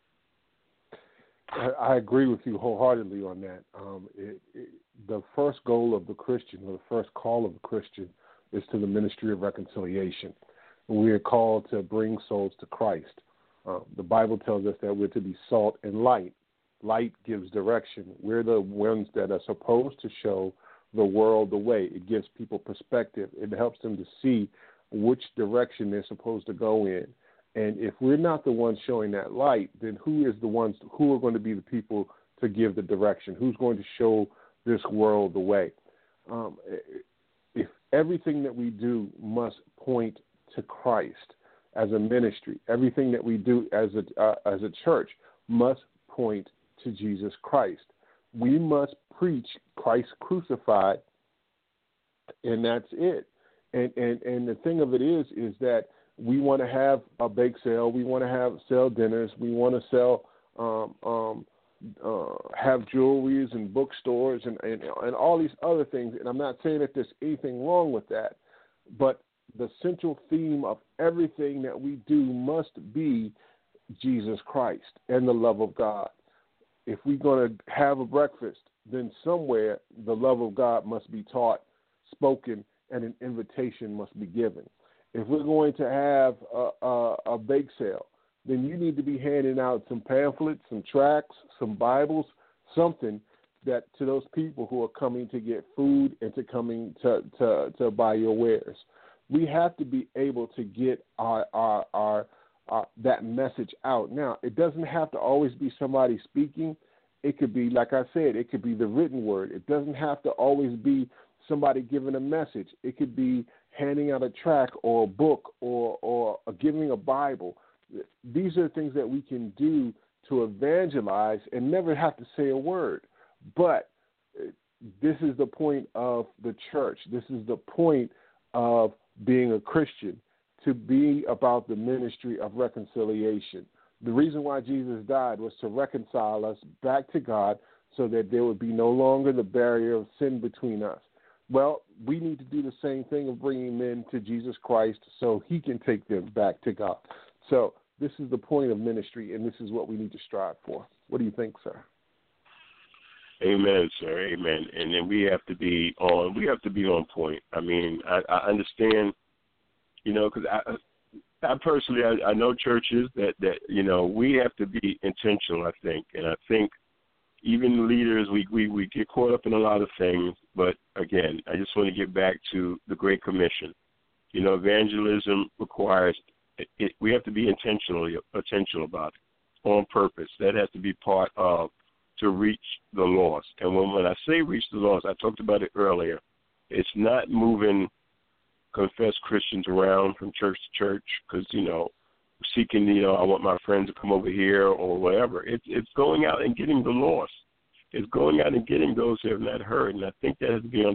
I agree with you wholeheartedly on that. The first goal of the Christian, or the first call of the Christian, is to the ministry of reconciliation. We are called to bring souls to Christ. The Bible tells us that we're to be salt and light. Light gives direction. We're the ones that are supposed to show the world the way. It gives people perspective. It helps them to see which direction they're supposed to go in. And if we're not the ones showing that light, then who are going to be the people to give the direction? Who's going to show this world the way? If everything that we do must point to Christ, as a ministry, everything that we do as a church must point to Jesus Christ. We must preach Christ crucified, and that's it. And the thing of it is that we want to have a bake sale, we want to sell dinners, we want to sell have jewelries and bookstores and all these other things. And I'm not saying that there's anything wrong with that, but the central theme of everything that we do must be Jesus Christ and the love of God. If we're going to have a breakfast, then somewhere the love of God must be taught, spoken, and an invitation must be given. If we're going to have a bake sale, then you need to be handing out some pamphlets, some tracts, some Bibles, something that to those people who are coming to get food and to coming to buy your wares. We have to be able to get our that message out. Now, it doesn't have to always be somebody speaking. It could be, like I said, it could be the written word. It doesn't have to always be somebody giving a message. It could be handing out a tract or a book or giving a Bible. These are things that we can do to evangelize and never have to say a word. But this is the point of the church. This is the point of being a Christian, to be about the ministry of reconciliation. The reason why Jesus died was to reconcile us back to God so that there would be no longer the barrier of sin between us. Well, we need to do the same thing of bringing men to Jesus Christ so he can take them back to God. So this is the point of ministry, and this is what we need to strive for. What do you think, sir? Amen, sir. Amen. And then we have to be on point. I mean, I understand, because I personally, I know churches that we have to be intentional, I think. And I think even leaders, we get caught up in a lot of things. But, again, I just want to get back to the Great Commission. Evangelism requires we have to be intentional about it, on purpose. That has to be part of to reach the lost. And when I say reach the lost, I talked about it earlier. It's not moving confessed Christians around from church to church because, seeking, I want my friends to come over here or whatever. It's going out and getting the lost. It's going out and getting those who have not heard. And I think that has to be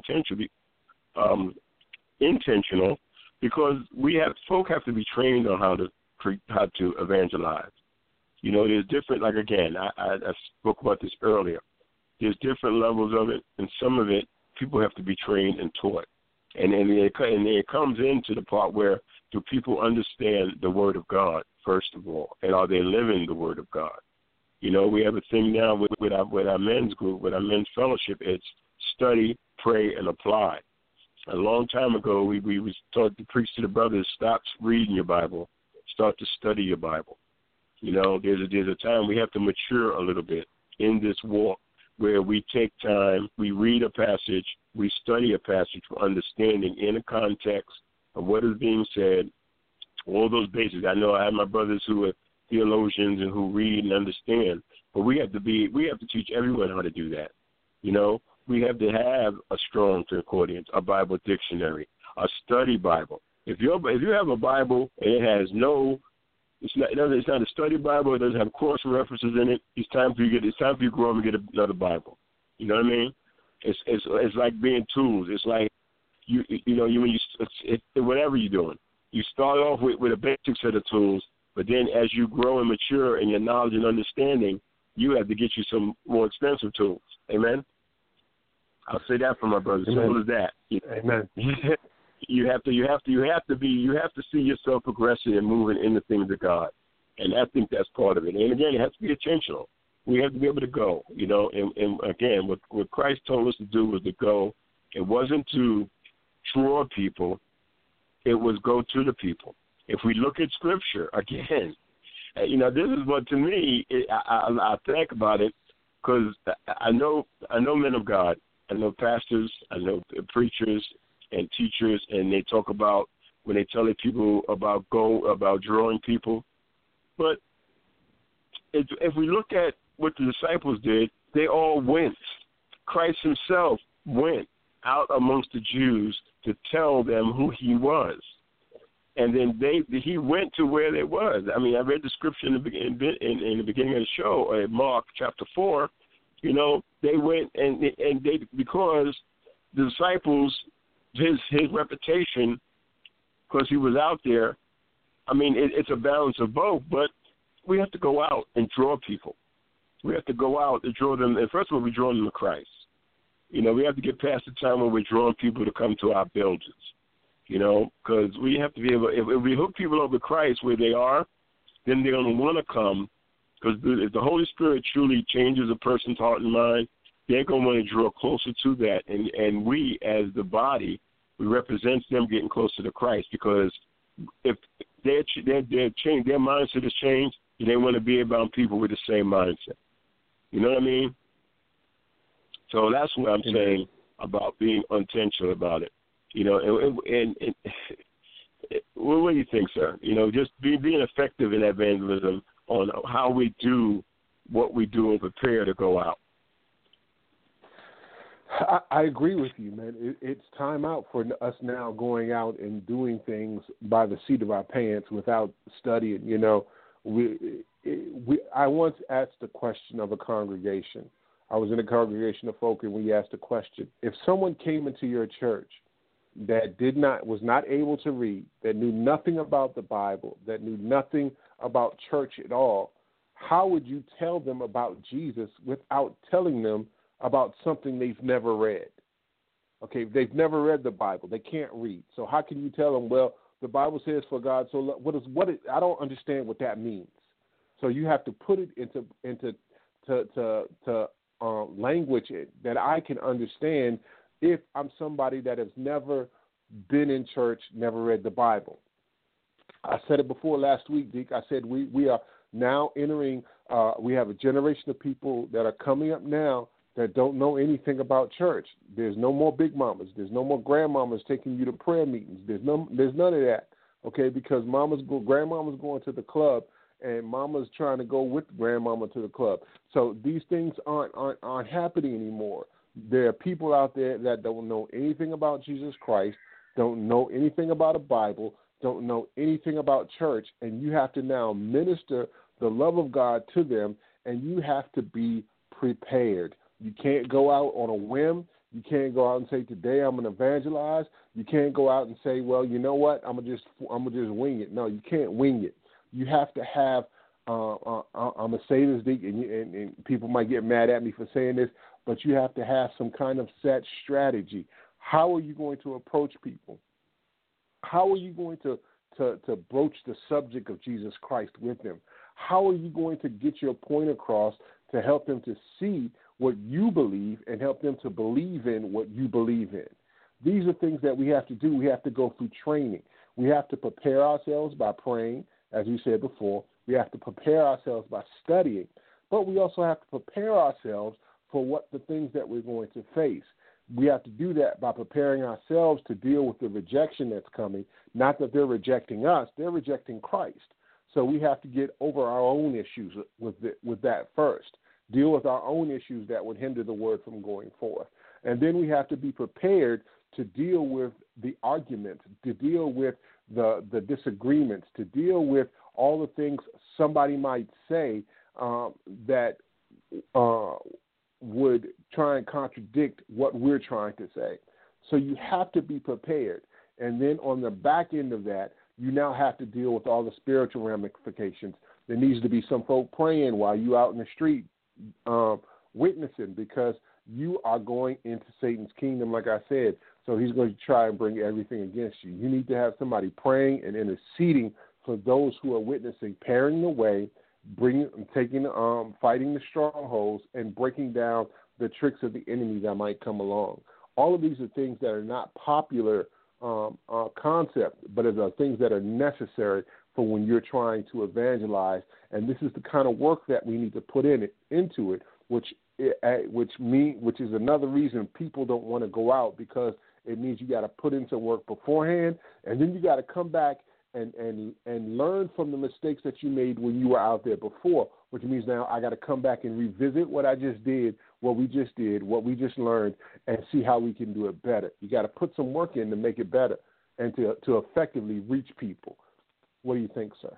intentional because folk have to be trained on how to evangelize. There's different, like, again, I spoke about this earlier. There's different levels of it, and some of it, people have to be trained and taught. And then it comes into the part where do people understand the Word of God, first of all, and are they living the Word of God? We have a thing now with our men's group, with our men's fellowship. It's study, pray, and apply. A long time ago, we was taught to preach to the brothers, stop reading your Bible, start to study your Bible. There's a time we have to mature a little bit in this walk where we take time, we read a passage, we study a passage for understanding in the context of what is being said, all those basics. I know I have my brothers who are theologians and who read and understand, but we have to teach everyone how to do that. We have to have a strong concordance, a Bible dictionary, a study Bible. If you have a Bible and it has it's not a study Bible, it doesn't have cross references in it, it's time for you to grow up and get another Bible. You know what I mean? It's like being tools. It's like whatever you're doing, you start off with a basic set of tools, but then as you grow and mature in your knowledge and understanding, you have to get you some more expensive tools. Amen. I'll say that for my brothers. Simple as that. Amen. You have to see yourself progressing and moving in the things of God, and I think that's part of it. And again, it has to be intentional. We have to be able to go, and again, what Christ told us to do was to go. It wasn't to draw people; it was go to the people. If we look at Scripture again, this is what to me I think about it because I know men of God, I know pastors, I know preachers and teachers, and they talk about when they tell people about drawing people. But if we look at what the disciples did, they all went. Christ himself went out amongst the Jews to tell them who he was. And then he went to where they was. I mean, I read the scripture in the beginning of the show, Mark chapter 4. They went and because the disciples, his reputation, because he was out there. I mean, it's a balance of both, but we have to go out and draw people. We have to go out and draw them. And first of all, we draw them to Christ. We have to get past the time when we're drawing people to come to our buildings. because we have to be able, if we hook people up with Christ where they are, then they're going to want to come, because if the Holy Spirit truly changes a person's heart and mind, they're going to want to draw closer to that. And we, as the body, we represent them getting closer to Christ, because if their mindset has changed, they want to be around people with the same mindset. You know what I mean? So that's what I'm saying about being intentional about it. And what do you think, sir? Just being effective in evangelism on how we do what we do and prepare to go out. I agree with you, man. It's time out for us now going out and doing things by the seat of our pants without studying. I once asked a question of a congregation. I was in a congregation of folk, and we asked a question. If someone came into your church that was not able to read, that knew nothing about the Bible, that knew nothing about church at all, how would you tell them about Jesus without telling them about something they've never read? Okay, they've never read the Bible. They can't read. So how can you tell them, well, the Bible says for God so I don't understand what that means. So you have to put it into language that I can understand if I'm somebody that has never been in church, never read the Bible. I said it before last week, Deke. I said we are now entering, we have a generation of people that are coming up now that don't know anything about church. There's no more big mamas. There's no more grandmamas taking you to prayer meetings. There's none of that, okay, because grandmama's going to the club, and mama's trying to go with grandmama to the club. So these things aren't happening anymore. There are people out there that don't know anything about Jesus Christ, don't know anything about a Bible, don't know anything about church, and you have to now minister the love of God to them, and you have to be prepared. You can't go out on a whim. You can't go out and say, today I'm going to evangelize. You can't go out and say, well, you know what, I'm gonna just wing it. No, you can't wing it. You have to have, I'm going to say this, Deke, and people might get mad at me for saying this, but you have to have some kind of set strategy. How are you going to approach people? How are you going to broach the subject of Jesus Christ with them? How are you going to get your point across to help them to see what you believe and help them to believe in what you believe in? These are things that we have to do. We have to go through training. We have to prepare ourselves by praying, as we said before. We have to prepare ourselves by studying, but we also have to prepare ourselves for what the things that we're going to face. We have to do that by preparing ourselves to deal with the rejection that's coming. Not that they're rejecting us, they're rejecting Christ. So we have to get over our own issues with that first. Deal with our own issues that would hinder the word from going forth. And then we have to be prepared to deal with the arguments, to deal with the disagreements, to deal with all the things somebody might say that would try and contradict what we're trying to say. So you have to be prepared. And then on the back end of that, you now have to deal with all the spiritual ramifications. There needs to be some folk praying while you out in the street witnessing, because you are going into Satan's kingdom, like I said. So he's going to try and bring everything against you. You need to have somebody praying and interceding for those who are witnessing, pairing the way, fighting the strongholds, and breaking down the tricks of the enemy that might come along. All of these are things that are not popular concept, but are things that are necessary for when you're trying to evangelize. And this is the kind of work that we need to put into it, which is another reason people don't want to go out, because it means you got to put in some work beforehand, and then you got to come back and learn from the mistakes that you made when you were out there before, which means now I got to come back and revisit what I just did, what we just learned, and see how we can do it better. You got to put some work in to make it better and to effectively reach people. What do you think, sir?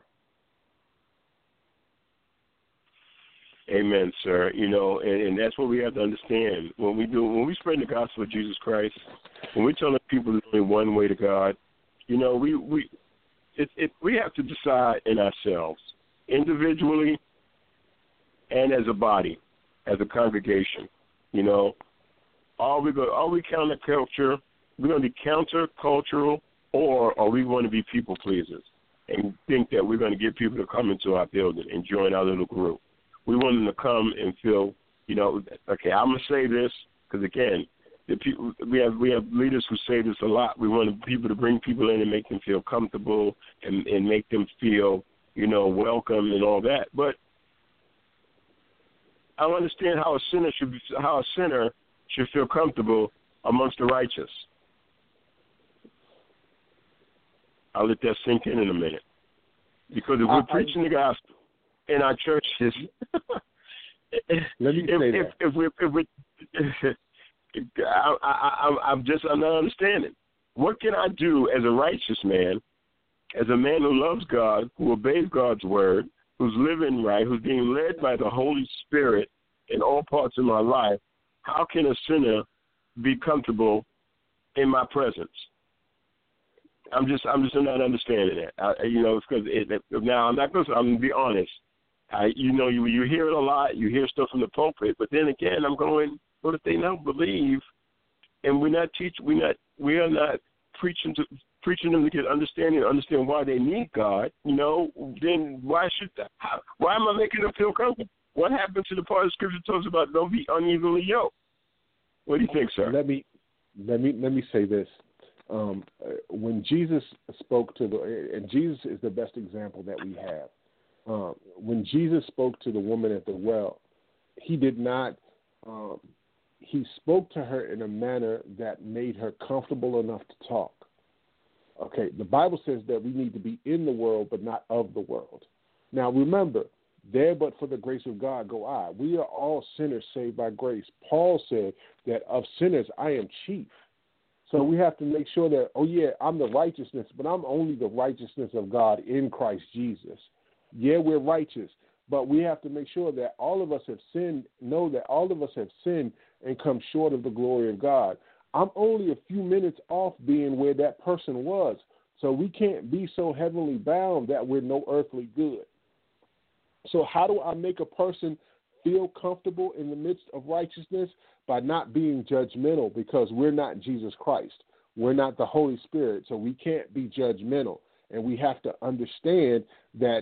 Amen, sir. And that's what we have to understand. When we spread the gospel of Jesus Christ, when we're telling people there's only one way to God, we have to decide in ourselves, individually and as a body, as a congregation. Are we counterculture? We're going to be countercultural, Or are we going to be people pleasers and think that we're going to get people to come into our building and join our little group? We want them to come and feel, okay, I'm going to say this because, again, the people, we have leaders who say this a lot. We want people to bring people in and make them feel comfortable and make them feel, welcome and all that. But I don't understand how a sinner should feel comfortable amongst the righteous. I'll let that sink in a minute. Because if we're preaching the gospel in our churches, let me say that. If we I'm not understanding. What can I do as a righteous man, as a man who loves God, who obeys God's word, who's living right, who's being led by the Holy Spirit in all parts of my life? How can a sinner be comfortable in my presence? I'm just not understanding that. Because now I'm gonna be honest. You hear it a lot. You hear stuff from the pulpit, but then again, I'm going, what if they don't believe, and we are not preaching them to get understanding, understand why they need God? Then why should that? Why am I making them feel comfortable? What happened to the part of Scripture that talks about don't be unevenly yoked? What do you think, sir? Let me say this. When Jesus spoke and Jesus is the best example that we have. When Jesus spoke to the woman at the well, he did not. He spoke to her in a manner that made her comfortable enough to talk. Okay, the Bible says that we need to be in the world, but not of the world. Now, remember, there but for the grace of God go I. We are all sinners saved by grace. Paul said that of sinners I am chief. So we have to make sure that, I'm the righteousness, but I'm only the righteousness of God in Christ Jesus. Yeah, we're righteous, but we have to make sure that all of us have sinned, know that all of us have sinned and come short of the glory of God. I'm only a few minutes off being where that person was, so we can't be so heavenly bound that we're no earthly good. So how do I make a person feel comfortable in the midst of righteousness? By not being judgmental, because we're not Jesus Christ. We're not the Holy Spirit, so we can't be judgmental. And we have to understand that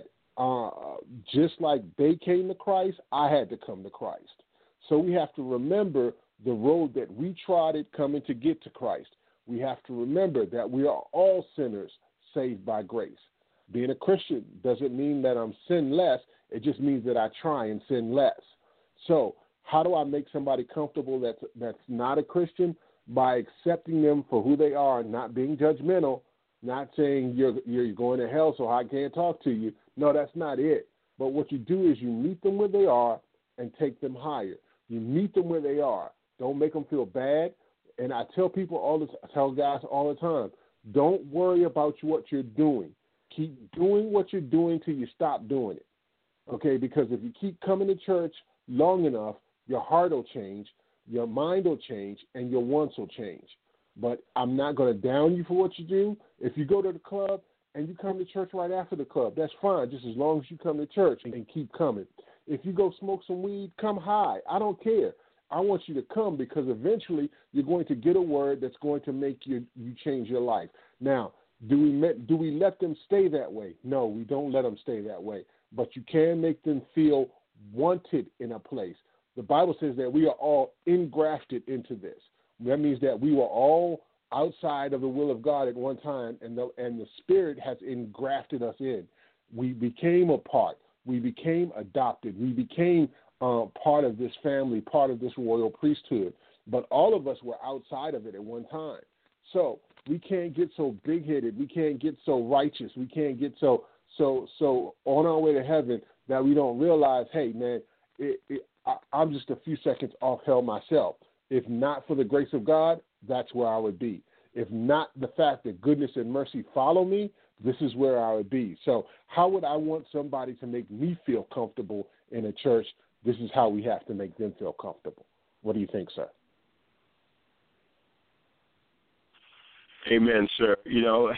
just like they came to Christ, I had to come to Christ. So we have to remember the road that we trotted coming to get to Christ. We have to remember that we are all sinners saved by grace. Being a Christian doesn't mean that I'm sinless. It just means that I try and sin less. So how do I make somebody comfortable that's not a Christian? By accepting them for who they are, not being judgmental, not saying you're going to hell so I can't talk to you. No, that's not it. But what you do is you meet them where they are and take them higher. You meet them where they are. Don't make them feel bad. And I tell guys all the time, don't worry about what you're doing. Keep doing what you're doing till you stop doing it. Okay, because if you keep coming to church long enough, your heart will change, your mind will change, and your wants will change. But I'm not going to down you for what you do. If you go to the club and you come to church right after the club, that's fine, just as long as you come to church and keep coming. If you go smoke some weed, come high. I don't care. I want you to come because eventually you're going to get a word that's going to make you change your life. Now, do we let them stay that way? No, we don't let them stay that way. But you can make them feel wanted in a place. The Bible says that we are all engrafted into this. That means that we were all outside of the will of God at one time, and the Spirit has engrafted us in. We became a part. We became adopted. We became part of this family, part of this royal priesthood. But all of us were outside of it at one time. So we can't get so big-headed. We can't get so righteous. We can't get so on our way to heaven that we don't realize, hey, man, I'm just a few seconds off hell myself. If not for the grace of God, that's where I would be. If not the fact that goodness and mercy follow me, this is where I would be. So how would I want somebody to make me feel comfortable in a church? This is how we have to make them feel comfortable. What do you think, sir? Amen, sir. You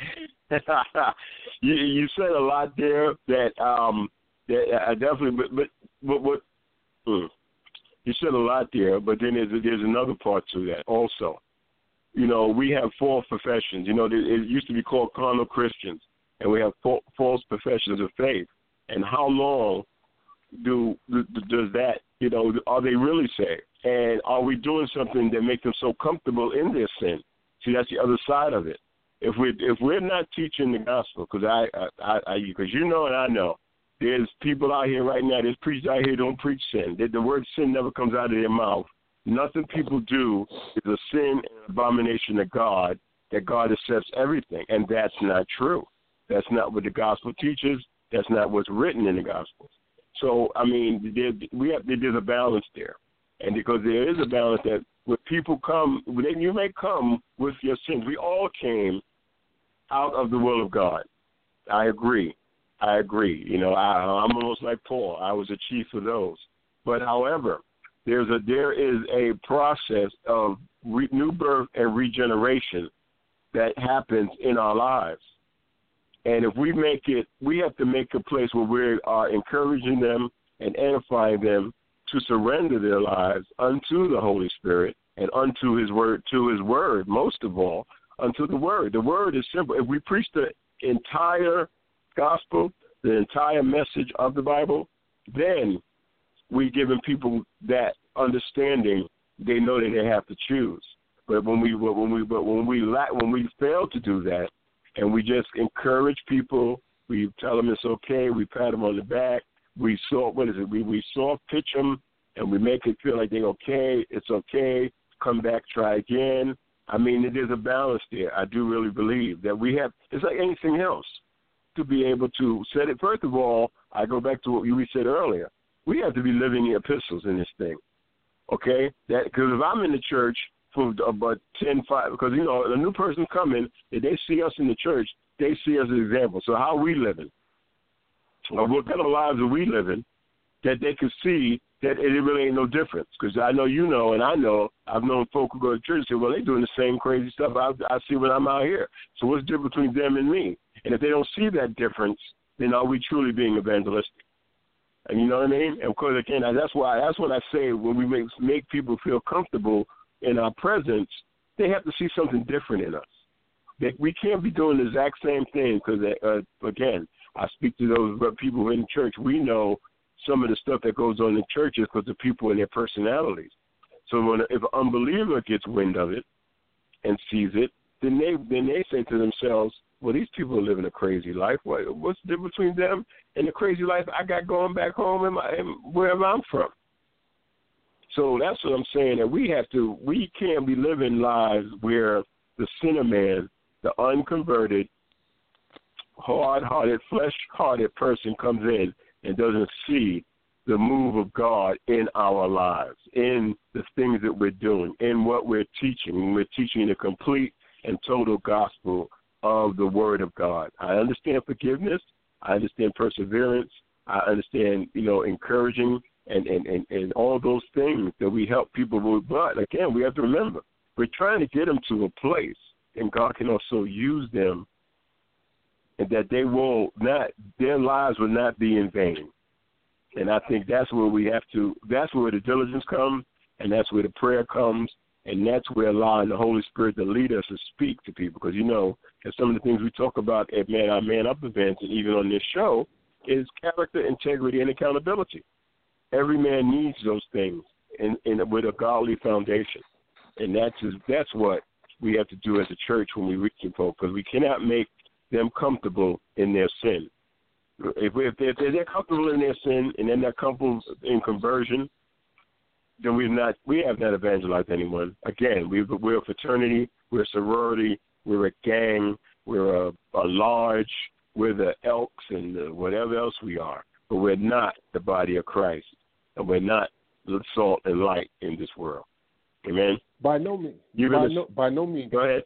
said a lot there that I definitely, but what you said a lot there, but then there's another part to that also. we have false professions. It used to be called carnal Christians, and we have false professions of faith. And how long does that, are they really saved? And are we doing something that makes them so comfortable in their sin? See, that's the other side of it. If we're not teaching the gospel, because and I know, there's people out here right now, there's preachers out here who don't preach sin. The word sin never comes out of their mouth. Nothing people do is a sin and an abomination to God, that God accepts everything. And that's not true. That's not what the gospel teaches. That's not what's written in the gospel. So, there's a balance there. And because there is a balance that when people come, you may come with your sins. We all came out of the will of God. I agree. I'm almost like Paul. I was a chief of those. But however, there is a process of new birth and regeneration that happens in our lives. And if we have to make a place where we are encouraging them and edifying them to surrender their lives unto the Holy Spirit and unto His word, most of all, unto the word. The word is simple. If we preach the entire gospel, the entire message of the Bible, then we're giving people that understanding. They know that they have to choose. But when we fail to do that, and we just encourage people, we tell them it's okay, we pat them on the back, we soft pitch them, and we make it feel like they're okay, it's okay, come back, try again. There's a balance there. I do really believe that it's like anything else, to be able to set it. First of all, I go back to what we said earlier. We have to be living the epistles in this thing, okay? Because if I'm in the church for about 10, 5, because, a new person coming, if they see us in the church, they see us as an example. So how are we living? Or what kind of lives are we living that they can see that it really ain't no difference? Because I know and I know, I've known folk who go to church and say, well, they're doing the same crazy stuff I see when I'm out here. So what's the difference between them and me? And if they don't see that difference, then are we truly being evangelistic? And you know what I mean? And because, again, that's what I say when we make people feel comfortable in our presence, they have to see something different in us. We can't be doing the exact same thing because, again, I speak to those people in church. We know some of the stuff that goes on in churches because of people and their personalities. So if an unbeliever gets wind of it and sees it, then they say to themselves, well, these people are living a crazy life. What's the difference between them and the crazy life I got going back home and wherever I'm from? So that's what I'm saying, that we can't be living lives where the sinner man, the unconverted, hard-hearted, flesh-hearted person comes in and doesn't see the move of God in our lives, in the things that we're doing, in what we're teaching. When we're teaching the complete and total gospel of the Word of God. I understand forgiveness. I understand perseverance. I understand, encouraging and all those things that we help people with. But, again, we have to remember, we're trying to get them to a place, and God can also use them, and that their lives will not be in vain. And I think that's where that's where the diligence comes, and that's where the prayer comes, and that's where allowing the Holy Spirit to lead us to speak to people. Because, and some of the things we talk about at our Man Up events and even on this show is character, integrity, and accountability. Every man needs those things with a godly foundation. And that's what we have to do as a church when we reach folk, because we cannot make them comfortable in their sin. If they're comfortable in their sin and they're not comfortable in conversion, then we have not evangelized anyone. Again, we're a fraternity, we're a sorority, we're a gang, we're a lodge, we're the Elks and whatever else we are. But we're not the body of Christ, and we're not the salt and light in this world. Amen? By no means. By no means. Go ahead.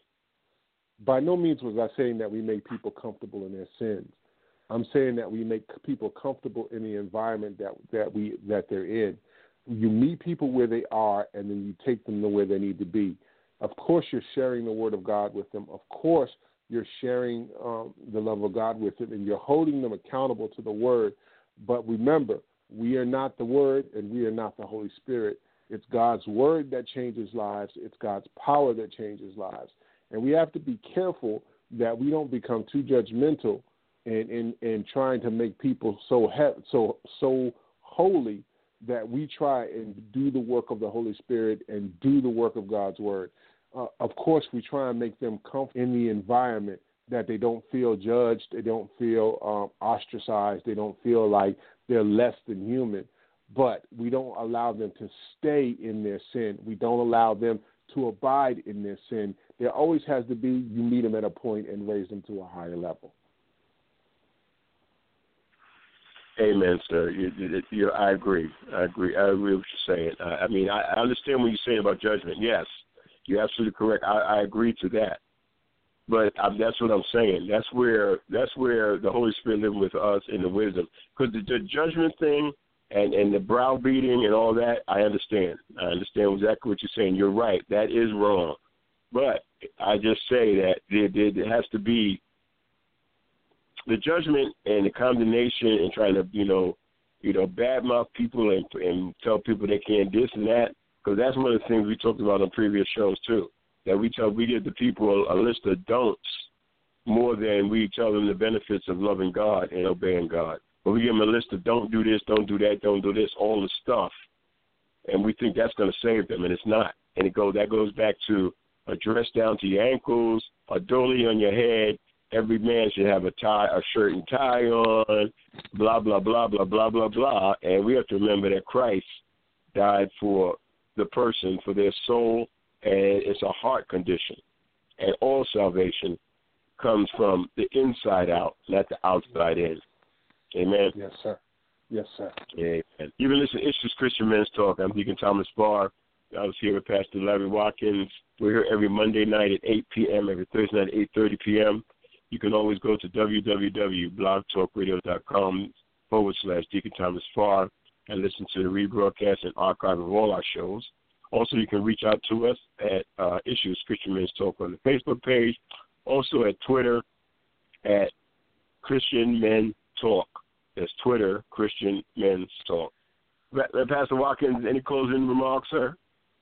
By no means was I saying that we make people comfortable in their sins. I'm saying that we make people comfortable in the environment that they're in. You meet people where they are, and then you take them to where they need to be. Of course, you're sharing the Word of God with them. Of course, you're sharing the love of God with them, and you're holding them accountable to the Word. But remember, we are not the Word, and we are not the Holy Spirit. It's God's word that changes lives. It's God's power that changes lives. And we have to be careful that we don't become too judgmental in trying to make people so holy that we try and do the work of the Holy Spirit and do the work of God's word. Of course, we try and make them comfortable in the environment, that they don't feel judged, they don't feel ostracized, they don't feel like they're less than human. But we don't allow them to stay in their sin. We don't allow them to abide in their sin. There always has to be, you meet them at a point and raise them to a higher level. Amen, sir. I agree. I agree with what you're saying. I mean, I understand what you're saying about judgment. Yes, you're absolutely correct. I agree to that. But that's what I'm saying. That's where the Holy Spirit lives with us in the wisdom. Because the judgment thing and the browbeating and all that, I understand. I understand exactly what you're saying. You're right. That is wrong. But I just say that there has to be the judgment and the condemnation and trying to, badmouth people and tell people they can't this and that, because that's one of the things we talked about on previous shows too, that we give the people a list of don'ts more than we tell them the benefits of loving God and obeying God. But we give them a list of don't do this, don't do that, don't do this, all the stuff, and we think that's going to save them, and it's not. And that goes back to a dress down to your ankles, a dolly on your head. Every man should have a shirt and tie on, blah, blah, blah, blah, blah, blah, blah. And we have to remember that Christ died for the person, for their soul, and it's a heart condition. And all salvation comes from the inside out, not the outside in. Amen? Yes, sir. Yes, sir. Amen. You've been listening to Issues Christian Men's Talk. I'm Deacon Thomas Barr. I was here with Pastor Larry Watkins. We're here every Monday night at 8 p.m., every Thursday night at 8:30 p.m. You can always go to www.blogtalkradio.com/Deacon Thomas Farr and listen to the rebroadcast and archive of all our shows. Also, you can reach out to us at Issues Christian Men's Talk on the Facebook page. Also at Twitter at Christian Men Talk. That's Twitter, Christian Men's Talk. Pastor Watkins, any closing remarks, sir?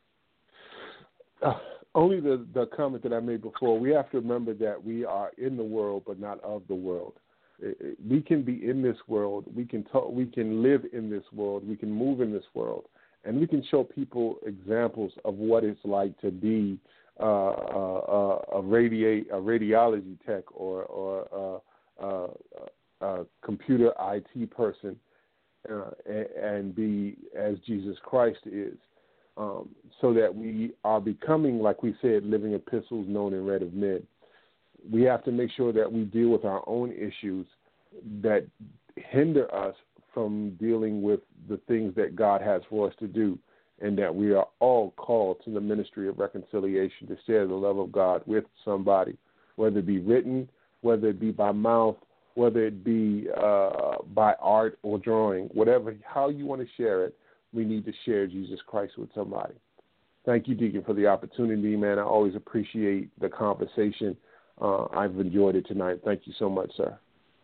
Only the comment that I made before. We have to remember that we are in the world, but not of the world. We can be in this world. We can talk. We can live in this world. We can move in this world, and we can show people examples of what it's like to be a radiology tech or a computer IT person, and be as Jesus Christ is. So that we are becoming, like we said, living epistles known and read of men. We have to make sure that we deal with our own issues that hinder us from dealing with the things that God has for us to do, and that we are all called to the ministry of reconciliation to share the love of God with somebody, whether it be written, whether it be by mouth, whether it be by art or drawing, how you want to share it. We need to share Jesus Christ with somebody. Thank you, Deacon, for the opportunity, man. I always appreciate the conversation. I've enjoyed it tonight. Thank you so much, sir.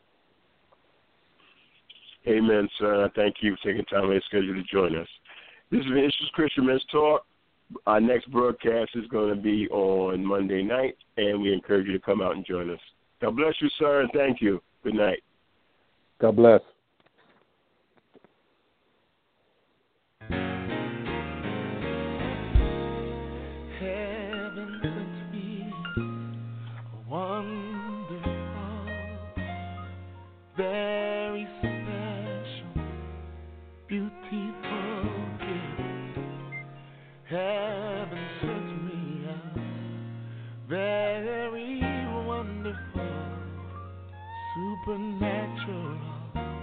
Amen, sir. Thank you for taking time out of your schedule to join us. This is Issues Christian Men's Talk. Our next broadcast is going to be on Monday night, and we encourage you to come out and join us. God bless you, sir, and thank you. Good night. God bless. Heaven sent me a wonderful, very special, beautiful gift. Heaven sent me a very wonderful, supernatural